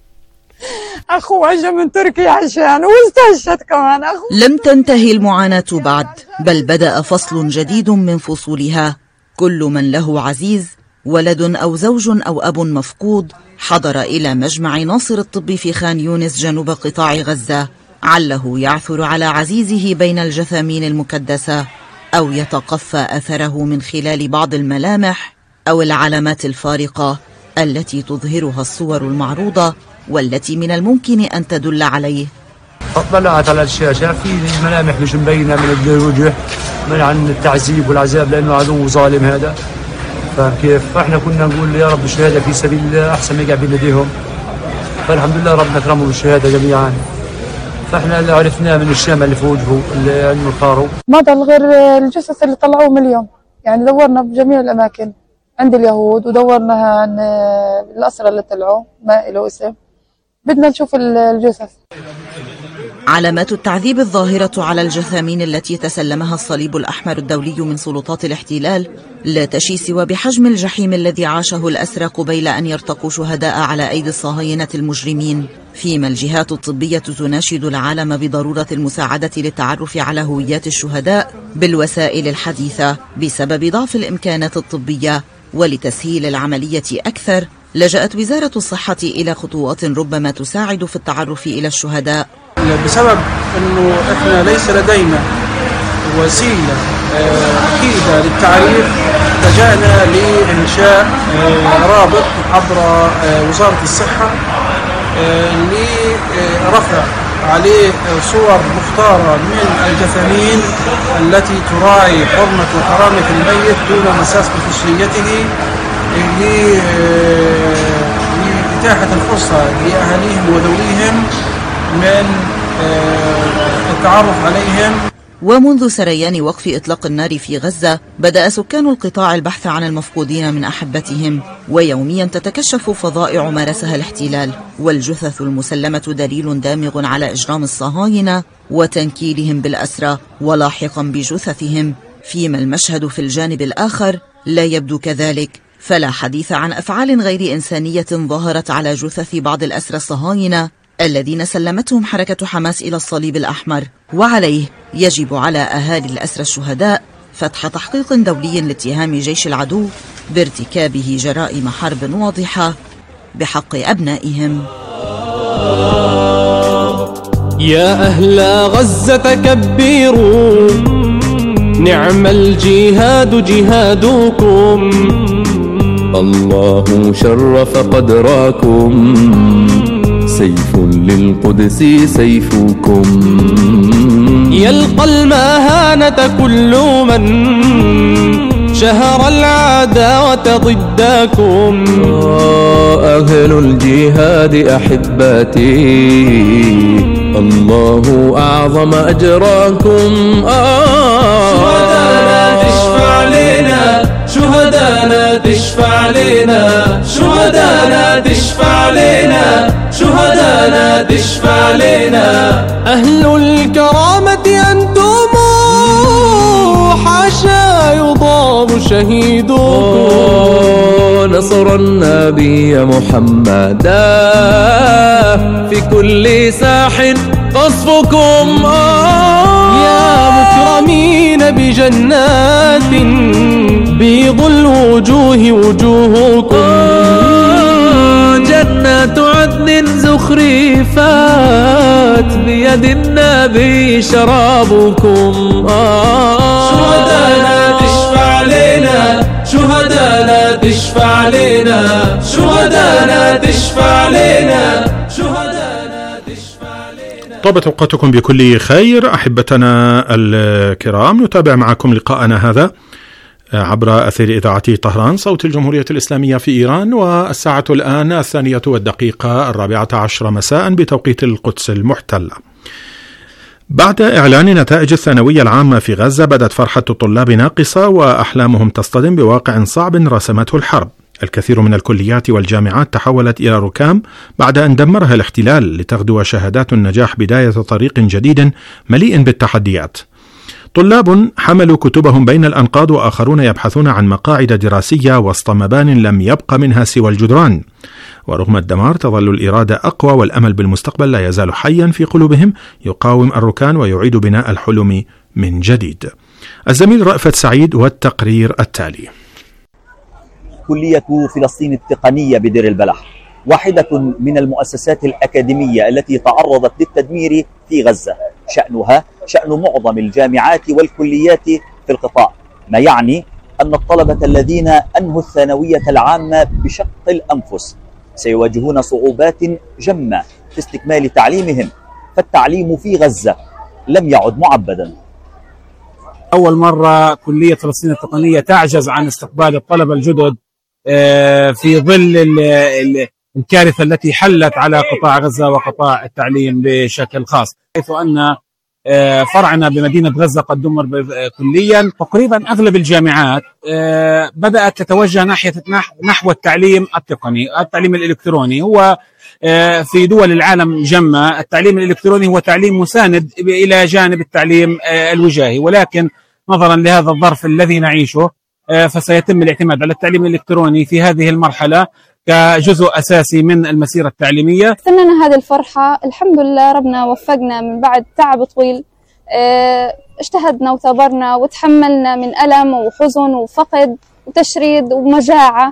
أخوه أجا من تركيا عشان واستشهد كمان لم تنتهي المعاناة بعد، بل بدأ فصل جديد من فصولها. كل من له عزيز، ولد أو زوج أو أب مفقود، حضر إلى مجمع ناصر الطبي في خان يونس جنوب قطاع غزة، عله يعثر على عزيزه بين الجثامين المكدسة، أو يتقفى أثره من خلال بعض الملامح أو العلامات الفارقة التي تظهرها الصور المعروضة والتي من الممكن أن تدل عليه. اطلعت على الشاشة في ملامح مش مبينة من الوجه من عن التعذيب والعذاب، لأنه عدو ظالم هذا. فكيف فإحنا كنا نقول يا رب الشهادة في سبيل الله أحسن ما يقع بين يديهم، فالحمد لله ربنا كرمه بالشهادة جميعا. فإحنا اللي عرفناه من الشام اللي في وجهه اللي أنه طاروا، ما ضل غير الجثث اللي طلعوه من اليوم. يعني دورنا بجميع الأماكن عند اليهود، ودورنا عن الأسرى اللي طلعوا ما له اسم، بدنا نشوف الجثث. علامات التعذيب الظاهرة على الجثامين التي تسلمها الصليب الأحمر الدولي من سلطات الاحتلال لا تشي سوى بحجم الجحيم الذي عاشه الأسرى قبيل أن يرتقوا شهداء على أيدي الصهاينة المجرمين، فيما الجهات الطبية تناشد العالم بضرورة المساعدة للتعرف على هويات الشهداء بالوسائل الحديثة بسبب ضعف الإمكانات الطبية. ولتسهيل العملية أكثر، لجأت وزارة الصحة إلى خطوات ربما تساعد في التعرف إلى الشهداء. بسبب أنه إحنا ليس لدينا وسيلة أكيدة للتعريف، لجأنا لإنشاء رابط عبر وزارة الصحة لرفع عليه صور مختارة من الجثامين التي تراعي حرمة وكرامة الميت دون مساس بخصوصيته، لإتاحة الفرصة لأهاليهم وذويهم من التعرف عليهم. ومنذ سريان وقف إطلاق النار في غزة، بدأ سكان القطاع البحث عن المفقودين من أحبتهم، ويوميا تتكشف فظائع مارسها الاحتلال، والجثث المسلمة دليل دامغ على إجرام الصهاينة وتنكيلهم بالأسرى ولاحقا بجثثهم، فيما المشهد في الجانب الآخر لا يبدو كذلك، فلا حديث عن أفعال غير إنسانية ظهرت على جثث بعض الأسرى الصهاينة الذين سلمتهم حركة حماس إلى الصليب الأحمر. وعليه يجب على أهالي الأسرى الشهداء فتح تحقيق دولي لاتهام جيش العدو بارتكابه جرائم حرب واضحة بحق أبنائهم. يا أهل غزة كبروا، نعم الجهاد جهادكم، الله شرف قدراكم، سيف للقدس سيفكم. يلقى المهانة كل من شهر العداوة ضدكم. أهل الجهاد أحبتي، الله أعظم أجراكم. شهدانا تشفع لنا، شهدانا تشفع لنا، شهدانا تشفع لنا، شهدانا تشفع لنا. أهل الكرامة أنتم، حاشا يضام شهيدكم. نصر النبي محمدا، في كل ساح قصفكم. يا مكرمين بجنات، بيض الوجوه وجوهكم. جنات عدن زخرفات، بيد النبي شرابكم. شهدانا تشفع لنا، شهدانا تشفع لنا، شهدانا تشفع لنا، شهدانا تشفع لنا. طابت أوقاتكم بكل خير أحبتنا الكرام، نتابع معكم لقاءنا هذا عبر أثير إذاعة طهران صوت الجمهورية الإسلامية في إيران، والساعة الآن 2:04 مساء بتوقيت القدس المحتلة. بعد إعلان نتائج الثانوية العامة في غزة، بدت فرحة الطلاب ناقصة وأحلامهم تصطدم بواقع صعب رسمته الحرب. الكثير من الكليات والجامعات تحولت إلى ركام بعد أن دمرها الاحتلال، لتغدو شهادات النجاح بداية طريق جديد مليء بالتحديات. طلاب حملوا كتبهم بين الأنقاض، وآخرون يبحثون عن مقاعد دراسية وسط مبان لم يبق منها سوى الجدران. ورغم الدمار تظل الإرادة أقوى، والأمل بالمستقبل لا يزال حيا في قلوبهم، يقاوم الركان ويعيد بناء الحلم من جديد. الزميل رأفت سعيد والتقرير التالي. كلية فلسطين التقنية بدير البلح واحدة من المؤسسات الأكاديمية التي تعرضت للتدمير في غزة. شأنها شأن معظم الجامعات والكليات في القطاع، ما يعني أن الطلبة الذين أنهوا الثانوية العامة بشق الأنفس سيواجهون صعوبات جمة في استكمال تعليمهم، فالتعليم في غزة لم يعد معبدا. أول مرة كلية فلسطين التقنية تعجز عن استقبال الطلبة الجدد في ظل الكارثة التي حلت على قطاع غزة وقطاع التعليم بشكل خاص، حيث أن فرعنا بمدينة غزة قد دمر كليا. تقريبا أغلب الجامعات بدأت تتوجه نحو التعليم التقني، التعليم الإلكتروني. هو في دول العالم جمة التعليم الإلكتروني هو تعليم مساند إلى جانب التعليم الوجاهي، ولكن نظرا لهذا الظرف الذي نعيشه فسيتم الاعتماد على التعليم الإلكتروني في هذه المرحلة كجزء أساسي من المسيرة التعليمية. استنينا هذه الفرحة، الحمد لله ربنا وفقنا من بعد تعب طويل. اجتهدنا وثابرنا وتحملنا من ألم وحزن وفقد وتشريد ومجاعة.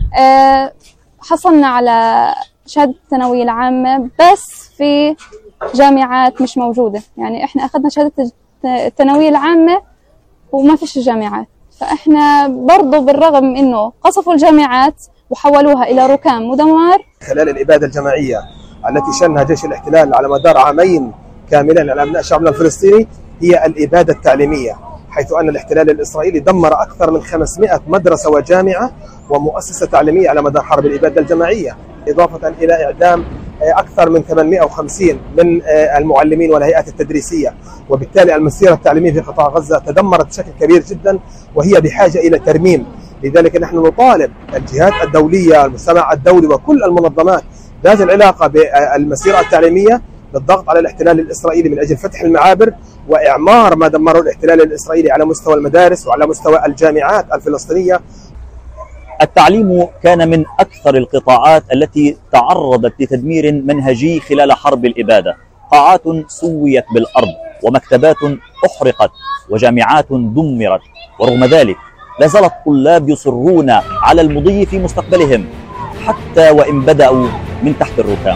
حصلنا على شهادة الثانوية العامة، بس في جامعات مش موجودة. يعني احنا أخذنا شهادة الثانوية العامة وما فيش جامعات، فاحنا برضو بالرغم انه قصفوا الجامعات وحولوها إلى ركام مدمر. خلال الإبادة الجماعية التي شنها جيش الاحتلال على مدار عامين كاملين على أبناء شعبنا الفلسطيني هي الإبادة التعليمية، حيث أن الاحتلال الإسرائيلي دمر أكثر من 500 مدرسة وجامعة ومؤسسة تعليمية على مدار حرب الإبادة الجماعية، إضافة إلى إعدام أكثر من 850 من المعلمين والهيئات التدريسية. وبالتالي المسيرة التعليمية في قطاع غزة تدمرت بشكل كبير جدا، وهي بحاجة إلى ترميم. لذلك نحن نطالب الجهات الدولية، المجتمع الدولي، وكل المنظمات ذات العلاقة بالمسيرة التعليمية بالضغط على الاحتلال الإسرائيلي من أجل فتح المعابر وإعمار ما دمره الاحتلال الإسرائيلي على مستوى المدارس وعلى مستوى الجامعات الفلسطينية. التعليم كان من أكثر القطاعات التي تعرضت لتدمير منهجي خلال حرب الإبادة. قاعات سويت بالأرض، ومكتبات أحرقت، وجامعات دمرت، ورغم ذلك لا زال الطلاب يصرون على المضي في مستقبلهم حتى وإن بدأوا من تحت الركام.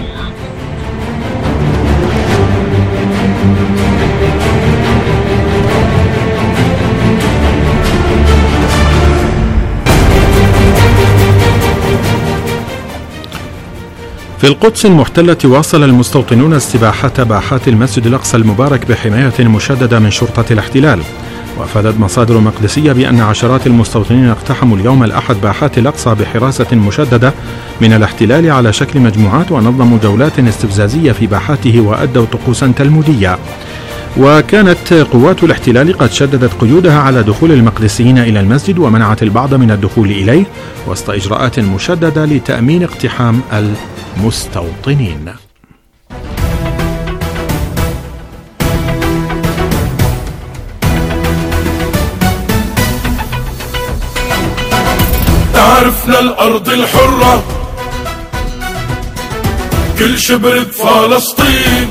في القدس المحتلة واصل المستوطنون استباحة باحات المسجد الأقصى المبارك بحماية مشددة من شرطة الاحتلال. وأفادت مصادر مقدسية بأن عشرات المستوطنين اقتحموا اليوم الأحد باحات الأقصى بحراسة مشددة من الاحتلال على شكل مجموعات، ونظموا جولات استفزازية في باحاته وأدوا طقوسا تلمودية. وكانت قوات الاحتلال قد شددت قيودها على دخول المقدسيين إلى المسجد، ومنعت البعض من الدخول إليه وسط إجراءات مشددة لتأمين اقتحام المستوطنين. عرفنا الأرض الحرة كل شبر بفلسطين،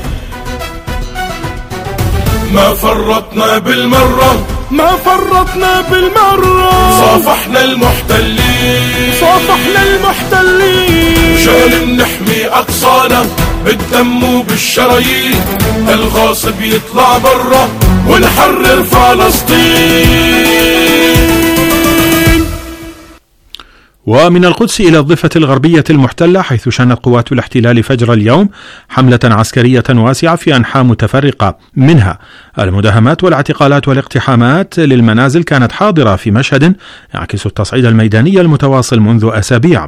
ما فرطنا بالمرة، ما فرطنا بالمرة، صافحنا المحتلين، صافحنا المحتلين، شان نحمي أقصانا بالدم وبالشرايين، الغاصب يطلع برا ونحرر فلسطين. ومن القدس إلى الضفة الغربية المحتلة، حيث شنت قوات الاحتلال فجر اليوم حملة عسكرية واسعة في أنحاء متفرقة، منها المداهمات والاعتقالات والاقتحامات للمنازل، كانت حاضرة في مشهد يعكس التصعيد الميداني المتواصل منذ أسابيع.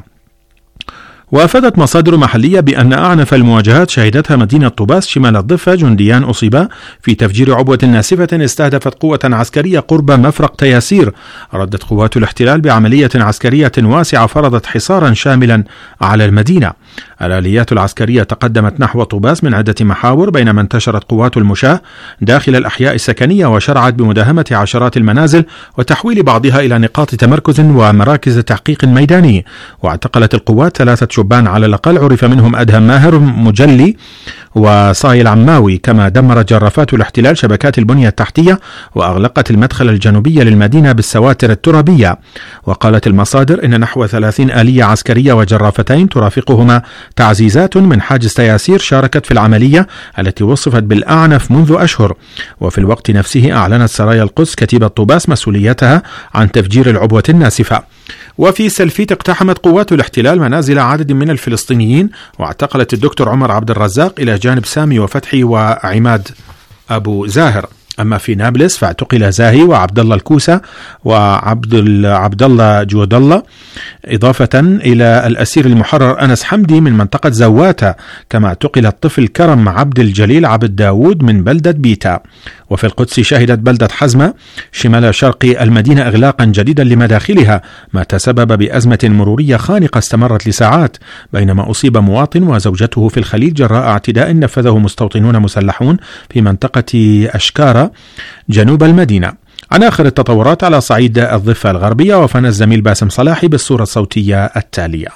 وأفادت مصادر محلية بأن أعنف المواجهات شهدتها مدينة طوباس شمال الضفة، جنديان أصيبا في تفجير عبوة ناسفة استهدفت قوة عسكرية قرب مفرق تياسير. ردت قوات الاحتلال بعملية عسكرية واسعة فرضت حصارا شاملا على المدينة. الآليات العسكرية تقدمت نحو طوباس من عدة محاور، بينما انتشرت قوات المشاة داخل الأحياء السكنية وشرعت بمداهمة عشرات المنازل وتحويل بعضها إلى نقاط تمركز ومراكز تحقيق ميداني. واعتقلت القوات 3 شبان على الأقل، عرف منهم أدهم ماهر مجلي وصايل عماوي، كما دمرت جرافات الاحتلال شبكات البنية التحتية وأغلقت المدخل الجنوبي للمدينة بالسواتر الترابية. وقالت المصادر إن نحو 30 آلية عسكرية وجرافتين ترافقهما تعزيزات من حاجز تياسير شاركت في العملية التي وصفت بالأعنف منذ أشهر. وفي الوقت نفسه أعلنت سرايا القدس كتيبة طوباس مسؤوليتها عن تفجير العبوة الناسفة. وفي سلفيت اقتحمت قوات الاحتلال منازل عدد من الفلسطينيين واعتقلت الدكتور عمر عبد الرزاق إلى جانب سامي وفتحي وعماد أبو زاهر. أما في نابلس فاعتقل زاهي وعبد الله الكوسة وعبد الله جود الله، إضافة إلى الأسير المحرر أنس حمدي من منطقة زواتا، كما اعتقل الطفل كرم عبد الجليل عبد داود من بلدة بيتا. وفي القدس شهدت بلدة حزمة شمال شرق المدينة إغلاقا جديدا لمداخلها، ما تسبب بأزمة مرورية خانقة استمرت لساعات، بينما أصيب مواطن وزوجته في الخليل جراء اعتداء نفذه مستوطنون مسلحون في منطقة أشكارة جنوب المدينة. عن آخر التطورات على صعيد الضفة الغربية، وفانا الزميل باسم صلاحي بالصورة الصوتية التالية.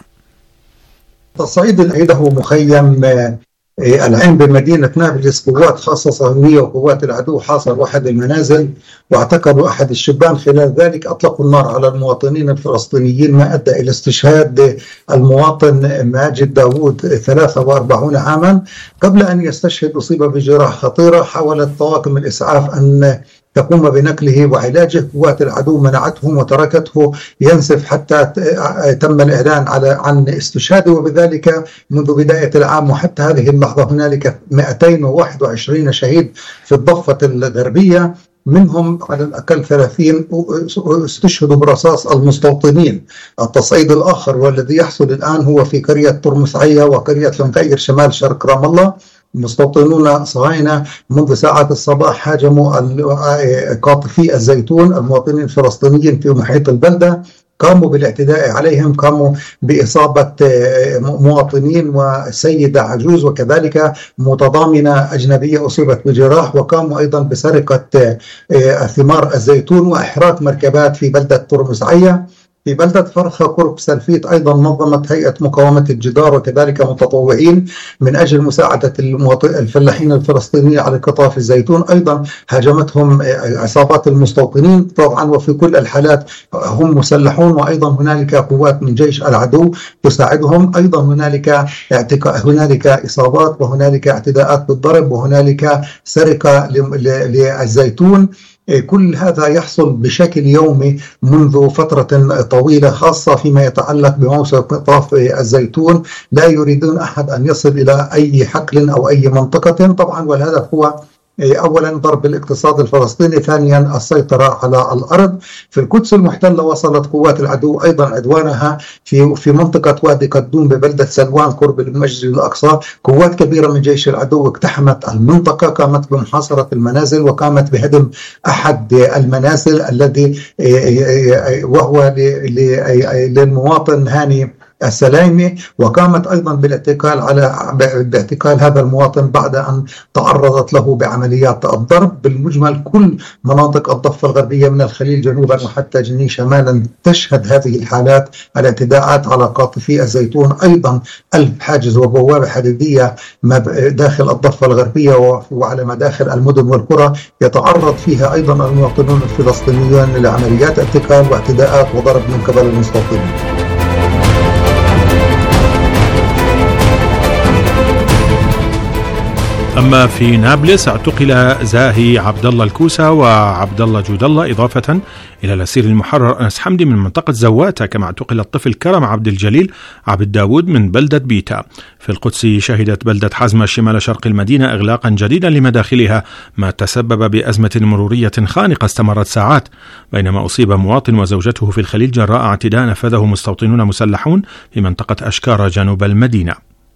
تصعيد العيدة مخيم العين بمدينة نابلس، قوات خاصة صهيونية وقوات العدو حاصر أحد المنازل واعتقلوا أحد الشبان. خلال ذلك أطلقوا النار على المواطنين الفلسطينيين، ما أدى إلى استشهاد المواطن ماجد داوود 43 عاما. قبل أن يستشهد أصيب بجراح خطيرة، حاولت طواقم الإسعاف أن تقوم بنقله وعلاجه، قوات العدو منعتهم وتركته ينسف حتى تم الإعلان عن استشهاده، وبذلك منذ بداية العام وحتى هذه اللحظة هنالك 221 شهيد في الضفة الغربية، منهم على الأقل 30 استشهدوا برصاص المستوطنين. التصعيد الآخر والذي يحصل الآن هو في قرية ترمس عيا وقرية لنغير شمال شرق رام الله. مستوطنون صهاينة منذ ساعات الصباح هاجموا قاطفي الزيتون المواطنين الفلسطينيين في محيط البلدة، قاموا بالاعتداء عليهم، قاموا بإصابة مواطنين وسيدة عجوز وكذلك متضامنة أجنبية أصيبت بجراح، وقاموا أيضا بسرقة ثمار الزيتون وإحراق مركبات في بلدة ترمس عيا. في بلدة فرخة قرب سلفيت أيضا نظمت هيئة مقاومة الجدار وكذلك متطوعين من أجل مساعدة الفلاحين الفلسطينيين على قطاف الزيتون، أيضا هاجمتهم عصابات المستوطنين طبعا، وفي كل الحالات هم مسلحون، وأيضا هنالك قوات من جيش العدو تساعدهم. أيضا هنالك إصابات وهنالك اعتداءات بالضرب وهنالك سرقة للزيتون. كل هذا يحصل بشكل يومي منذ فترة طويلة، خاصة فيما يتعلق بموسم قطاف الزيتون. لا يريدون أحد أن يصل إلى أي حقل أو أي منطقة طبعا، والهدف هو أولا ضرب الاقتصاد الفلسطيني، ثانيا السيطرة على الأرض. في القدس المحتلة وصلت قوات العدو أيضا عدوانها في منطقة وادي قدوم ببلدة سلوان قرب المسجد الأقصى. قوات كبيرة من جيش العدو اقتحمت المنطقة، قامت بمحاصرة المنازل وقامت بهدم أحد المنازل الذي وهو للمواطن هاني السلايمي، وقامت أيضا باعتقال هذا المواطن بعد أن تعرضت له بعمليات الضرب. بالمجمل كل مناطق الضفة الغربية من الخليل جنوبا وحتى جنين شمالا تشهد هذه الحالات الاعتداءات على قاطفي الزيتون. أيضا الحاجز وبوابة حديدية داخل الضفة الغربية وعلى مداخل المدن والقرى يتعرض فيها أيضا المواطنون الفلسطينيون لعمليات اعتقال واعتداءات وضرب من قبل المستوطنين. أما في نابلس اعتقل زاهي عبد الله الكوسة وعبد الله جود الله إضافة إلى الأسير المحرر أنس حمدي من منطقة زواتة، كما اعتقل الطفل كرم عبد الجليل عبد داود من بلدة بيتا. في القدس شهدت بلدة حزمة شمال شرق المدينة إغلاقا جديدا لمداخلها، ما تسبب بأزمة مرورية خانقة استمرت ساعات، بينما أصيب مواطن وزوجته في الخليل جراء اعتداء نفذه مستوطنون مسلحون في منطقة أشكار جنوب المدينة.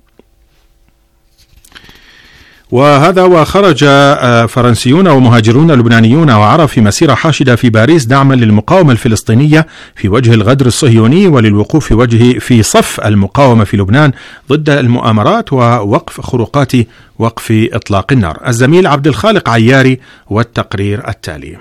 وهذا وخرج فرنسيون ومهاجرون لبنانيون وعرب في مسيرة حاشدة في باريس دعما للمقاومة الفلسطينية في وجه الغدر الصهيوني وللوقوف في صف المقاومة في لبنان ضد المؤامرات ووقف خروقات وقف إطلاق النار. الزميل عبد الخالق عياري والتقرير التالي.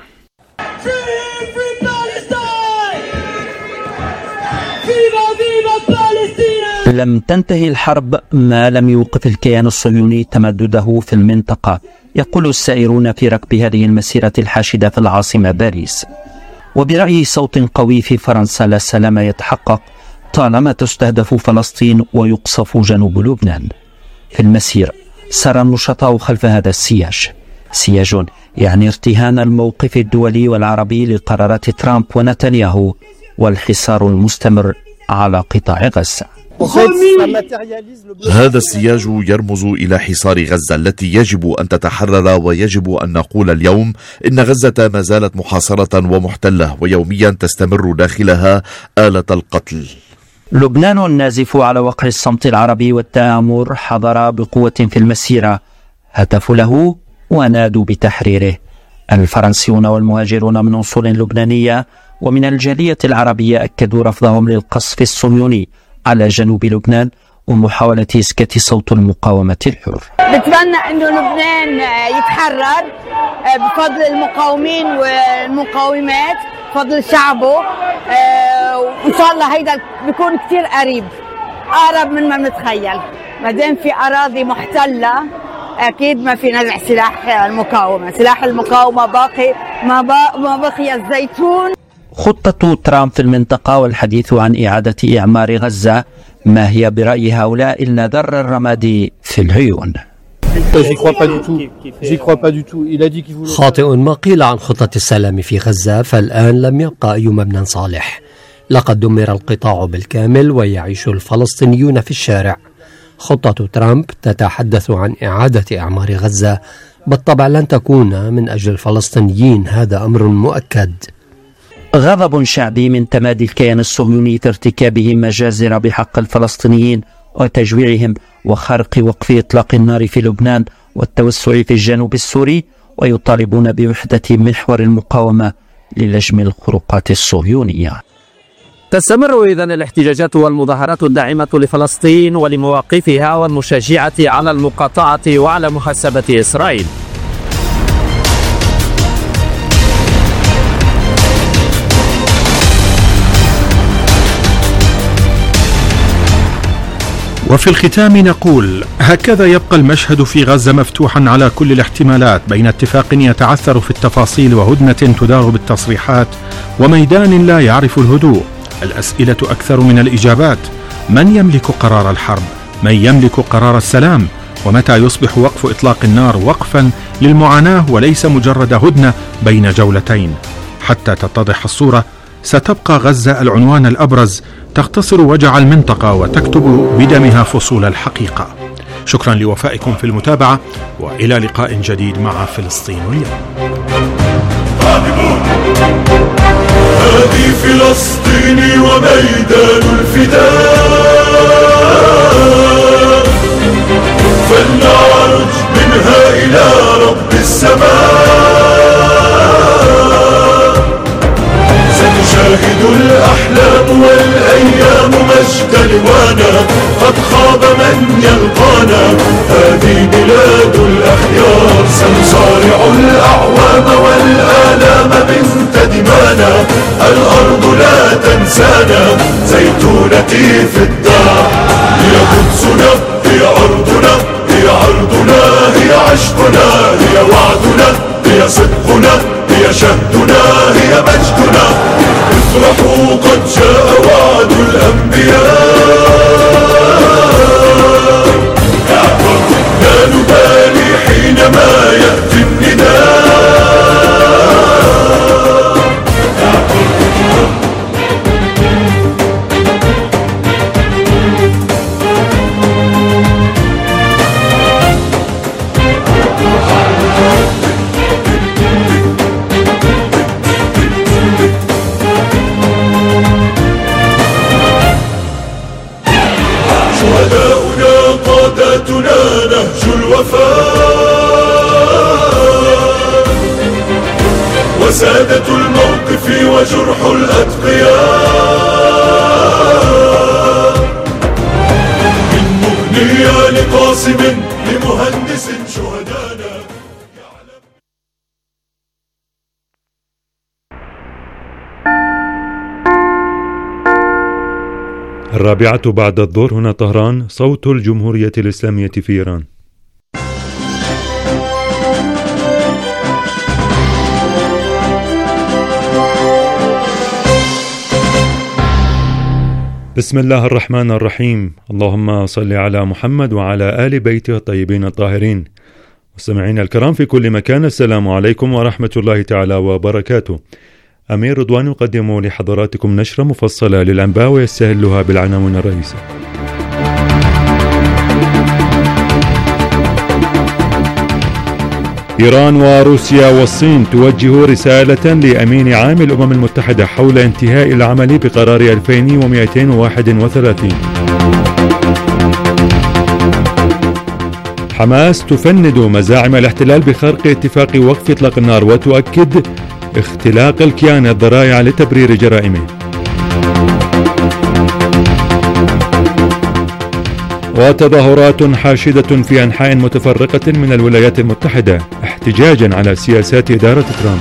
لم تنتهي الحرب ما لم يوقف الكيان الصهيوني تمدده في المنطقة، يقول السائرون في ركب هذه المسيرة الحاشدة في العاصمة باريس. وبرأي صوت قوي في فرنسا لا سلام يتحقق طالما تستهدف فلسطين ويقصف جنوب لبنان. في المسير سار النشطاء خلف هذا سياج يعني ارتهان الموقف الدولي والعربي لقرارات ترامب ونتنياهو والحصار المستمر على قطاع غزة. هذا السياج يرمز إلى حصار غزة التي يجب أن تتحرر، ويجب أن نقول اليوم إن غزة ما زالت محاصرة ومحتلة، ويوميا تستمر داخلها آلة القتل. لبنان النازف على وقع الصمت العربي والتآمر حضر بقوة في المسيرة، هتفوا له ونادوا بتحريره. الفرنسيون والمهاجرون من أصول لبنانية ومن الجالية العربية أكدوا رفضهم للقصف الصهيوني على جنوب لبنان ومحاولة إسكات صوت المقاومة الحر. بتمنى أنه لبنان يتحرر بفضل المقاومين والمقاومات، بفضل شعبه، وإن شاء الله هيدا بيكون كتير قريب، أقرب من ما نتخيل. ما دام في أراضي محتلة أكيد ما في نزع سلاح المقاومة. سلاح المقاومة باقي، ما بقي الزيتون. خطة ترامب في المنطقة والحديث عن إعادة إعمار غزة، ما هي برأي هؤلاء إلا ذر الرماد في العيون؟ خاطئ ما قيل عن خطة السلام في غزة، فالآن لم يبقى أي مبنى صالح. لقد دمر القطاع بالكامل ويعيش الفلسطينيون في الشارع. خطة ترامب تتحدث عن إعادة إعمار غزة، بالطبع لن تكون من أجل الفلسطينيين، هذا أمر مؤكد. غضب شعبي من تمادي الكيان الصهيوني في ارتكابه مجازر بحق الفلسطينيين وتجويعهم وخرق وقف إطلاق النار في لبنان والتوسع في الجنوب السوري، ويطالبون بوحدة محور المقاومة للجم الخروقات الصهيونية. تستمر إذن الاحتجاجات والمظاهرات الداعمة لفلسطين ولمواقفها والمشجعة على المقاطعة وعلى محاسبة إسرائيل. وفي الختام نقول: هكذا يبقى المشهد في غزة مفتوحا على كل الاحتمالات، بين اتفاق يتعثر في التفاصيل وهدنة تدار بالتصريحات وميدان لا يعرف الهدوء. الأسئلة أكثر من الإجابات. من يملك قرار الحرب؟ من يملك قرار السلام؟ ومتى يصبح وقف إطلاق النار وقفا للمعاناة وليس مجرد هدنة بين جولتين؟ حتى تتضح الصورة ستبقى غزة العنوان الأبرز، تختصر وجع المنطقة وتكتب بدمها فصول الحقيقة. شكرا لوفائكم في المتابعة، وإلى لقاء جديد مع فلسطين اليوم. هذه فلسطين وميدان الفداء، فلنعرج منها إلى رب السماء. ستشاهد الأحلام والأيام مجد لوانا، قد خاب من يلقانا، هذه بلاد الأخيار. سنصارع الأعوام والآلام من تدمانا، الأرض لا تنسانا، زيتونتي في الدار. هي قدسنا، هي أرضنا، هي عرضنا، هي عشقنا، هي وعدنا، هي صدقنا، هي شهدنا، هي مجدنا. افرحوا قد جاء وعد الأنبياء، لا نبالي حينما يأتي النداء. شهداؤنا قادتنا نهج الوفاء، وسادة الموقف وجرح الأتقياء. من مغنية لقاسم لمهندس شهدانا. الرابعة بعد الظهر، هنا طهران، صوت الجمهورية الإسلامية في إيران. بسم الله الرحمن الرحيم. اللهم صل على محمد وعلى آل بيته الطيبين الطاهرين. مستمعينا الكرام في كل مكان، السلام عليكم ورحمة الله تعالى وبركاته. أمير رضوان يقدم لحضراتكم نشرة مفصلة للأنباء ويستهلها بالعناوين الرئيسة. إيران وروسيا والصين توجه رسالة لأمين عام الأمم المتحدة حول انتهاء العمل بقرار 2231. حماس تفند مزاعم الاحتلال بخرق اتفاق وقف إطلاق النار وتؤكد اختلاق الكيان الذرائع لتبرير جرائمه. وتظاهرات حاشدة في أنحاء متفرقة من الولايات المتحدة احتجاجا على سياسات إدارة ترامب.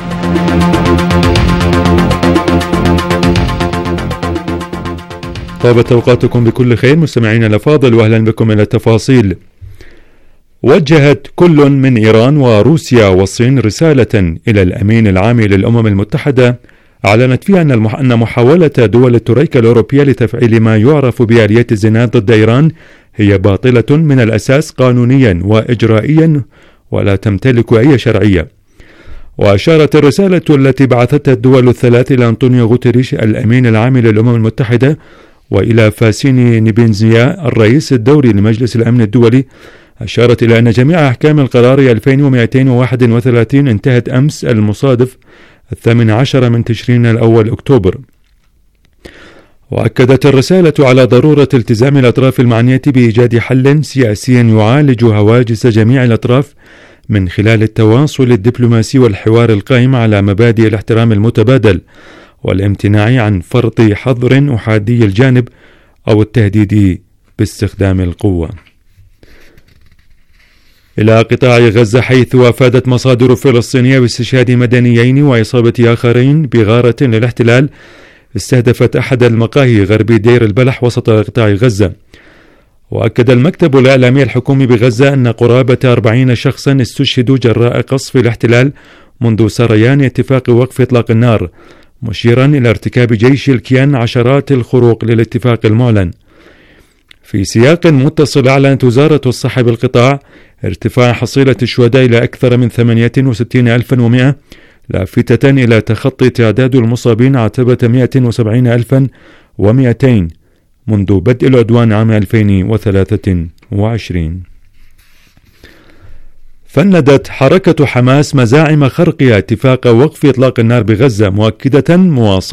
طابت أوقاتكم بكل خير مستمعينا الأفاضل، وأهلا بكم إلى التفاصيل. وجهت كل من إيران وروسيا والصين رسالة إلى الأمين العام للأمم المتحدة أعلنت فيها أن محاولة دول الترويكا الأوروبية لتفعيل ما يعرف بآلية الزناد ضد إيران هي باطلة من الأساس قانونيا وإجرائيا ولا تمتلك أي شرعية. وأشارت الرسالة التي بعثتها الدول الثلاث إلى أنطونيو غوتيريش الأمين العام للأمم المتحدة وإلى فاسيني نيبينزيا الرئيس الدوري لمجلس الأمن الدولي، أشارت إلى أن جميع أحكام القرار 2231 انتهت أمس المصادف 18 من تشرين الأول أكتوبر. وأكدت الرسالة على ضرورة التزام الأطراف المعنية بإيجاد حل سياسي يعالج هواجس جميع الأطراف من خلال التواصل الدبلوماسي والحوار القائم على مبادئ الاحترام المتبادل والامتناع عن فرض حظر أحادي الجانب أو التهديد باستخدام القوة. إلى قطاع غزة، حيث أفادت مصادر فلسطينية باستشهاد مدنيين وإصابة آخرين بغارة للاحتلال استهدفت أحد المقاهي غرب دير البلح وسط قطاع غزة. وأكد المكتب الإعلامي الحكومي بغزة أن قرابة 40 شخصا استشهدوا جراء قصف الاحتلال منذ سريان اتفاق وقف إطلاق النار، مشيرا إلى ارتكاب جيش الكيان عشرات الخروق للاتفاق المعلن. في سياق متصل، أعلنت وزارة الصحة بالقطاع ارتفاع حصيلة الشهداء إلى أكثر من 68,100، لافتة إلى تخطي تعداد المصابين عتبة 170,200 منذ بدء العدوان عام 2023. فندت حركة حماس مزاعم خرق اتفاق وقف إطلاق النار بغزة، مؤكدة مواصلة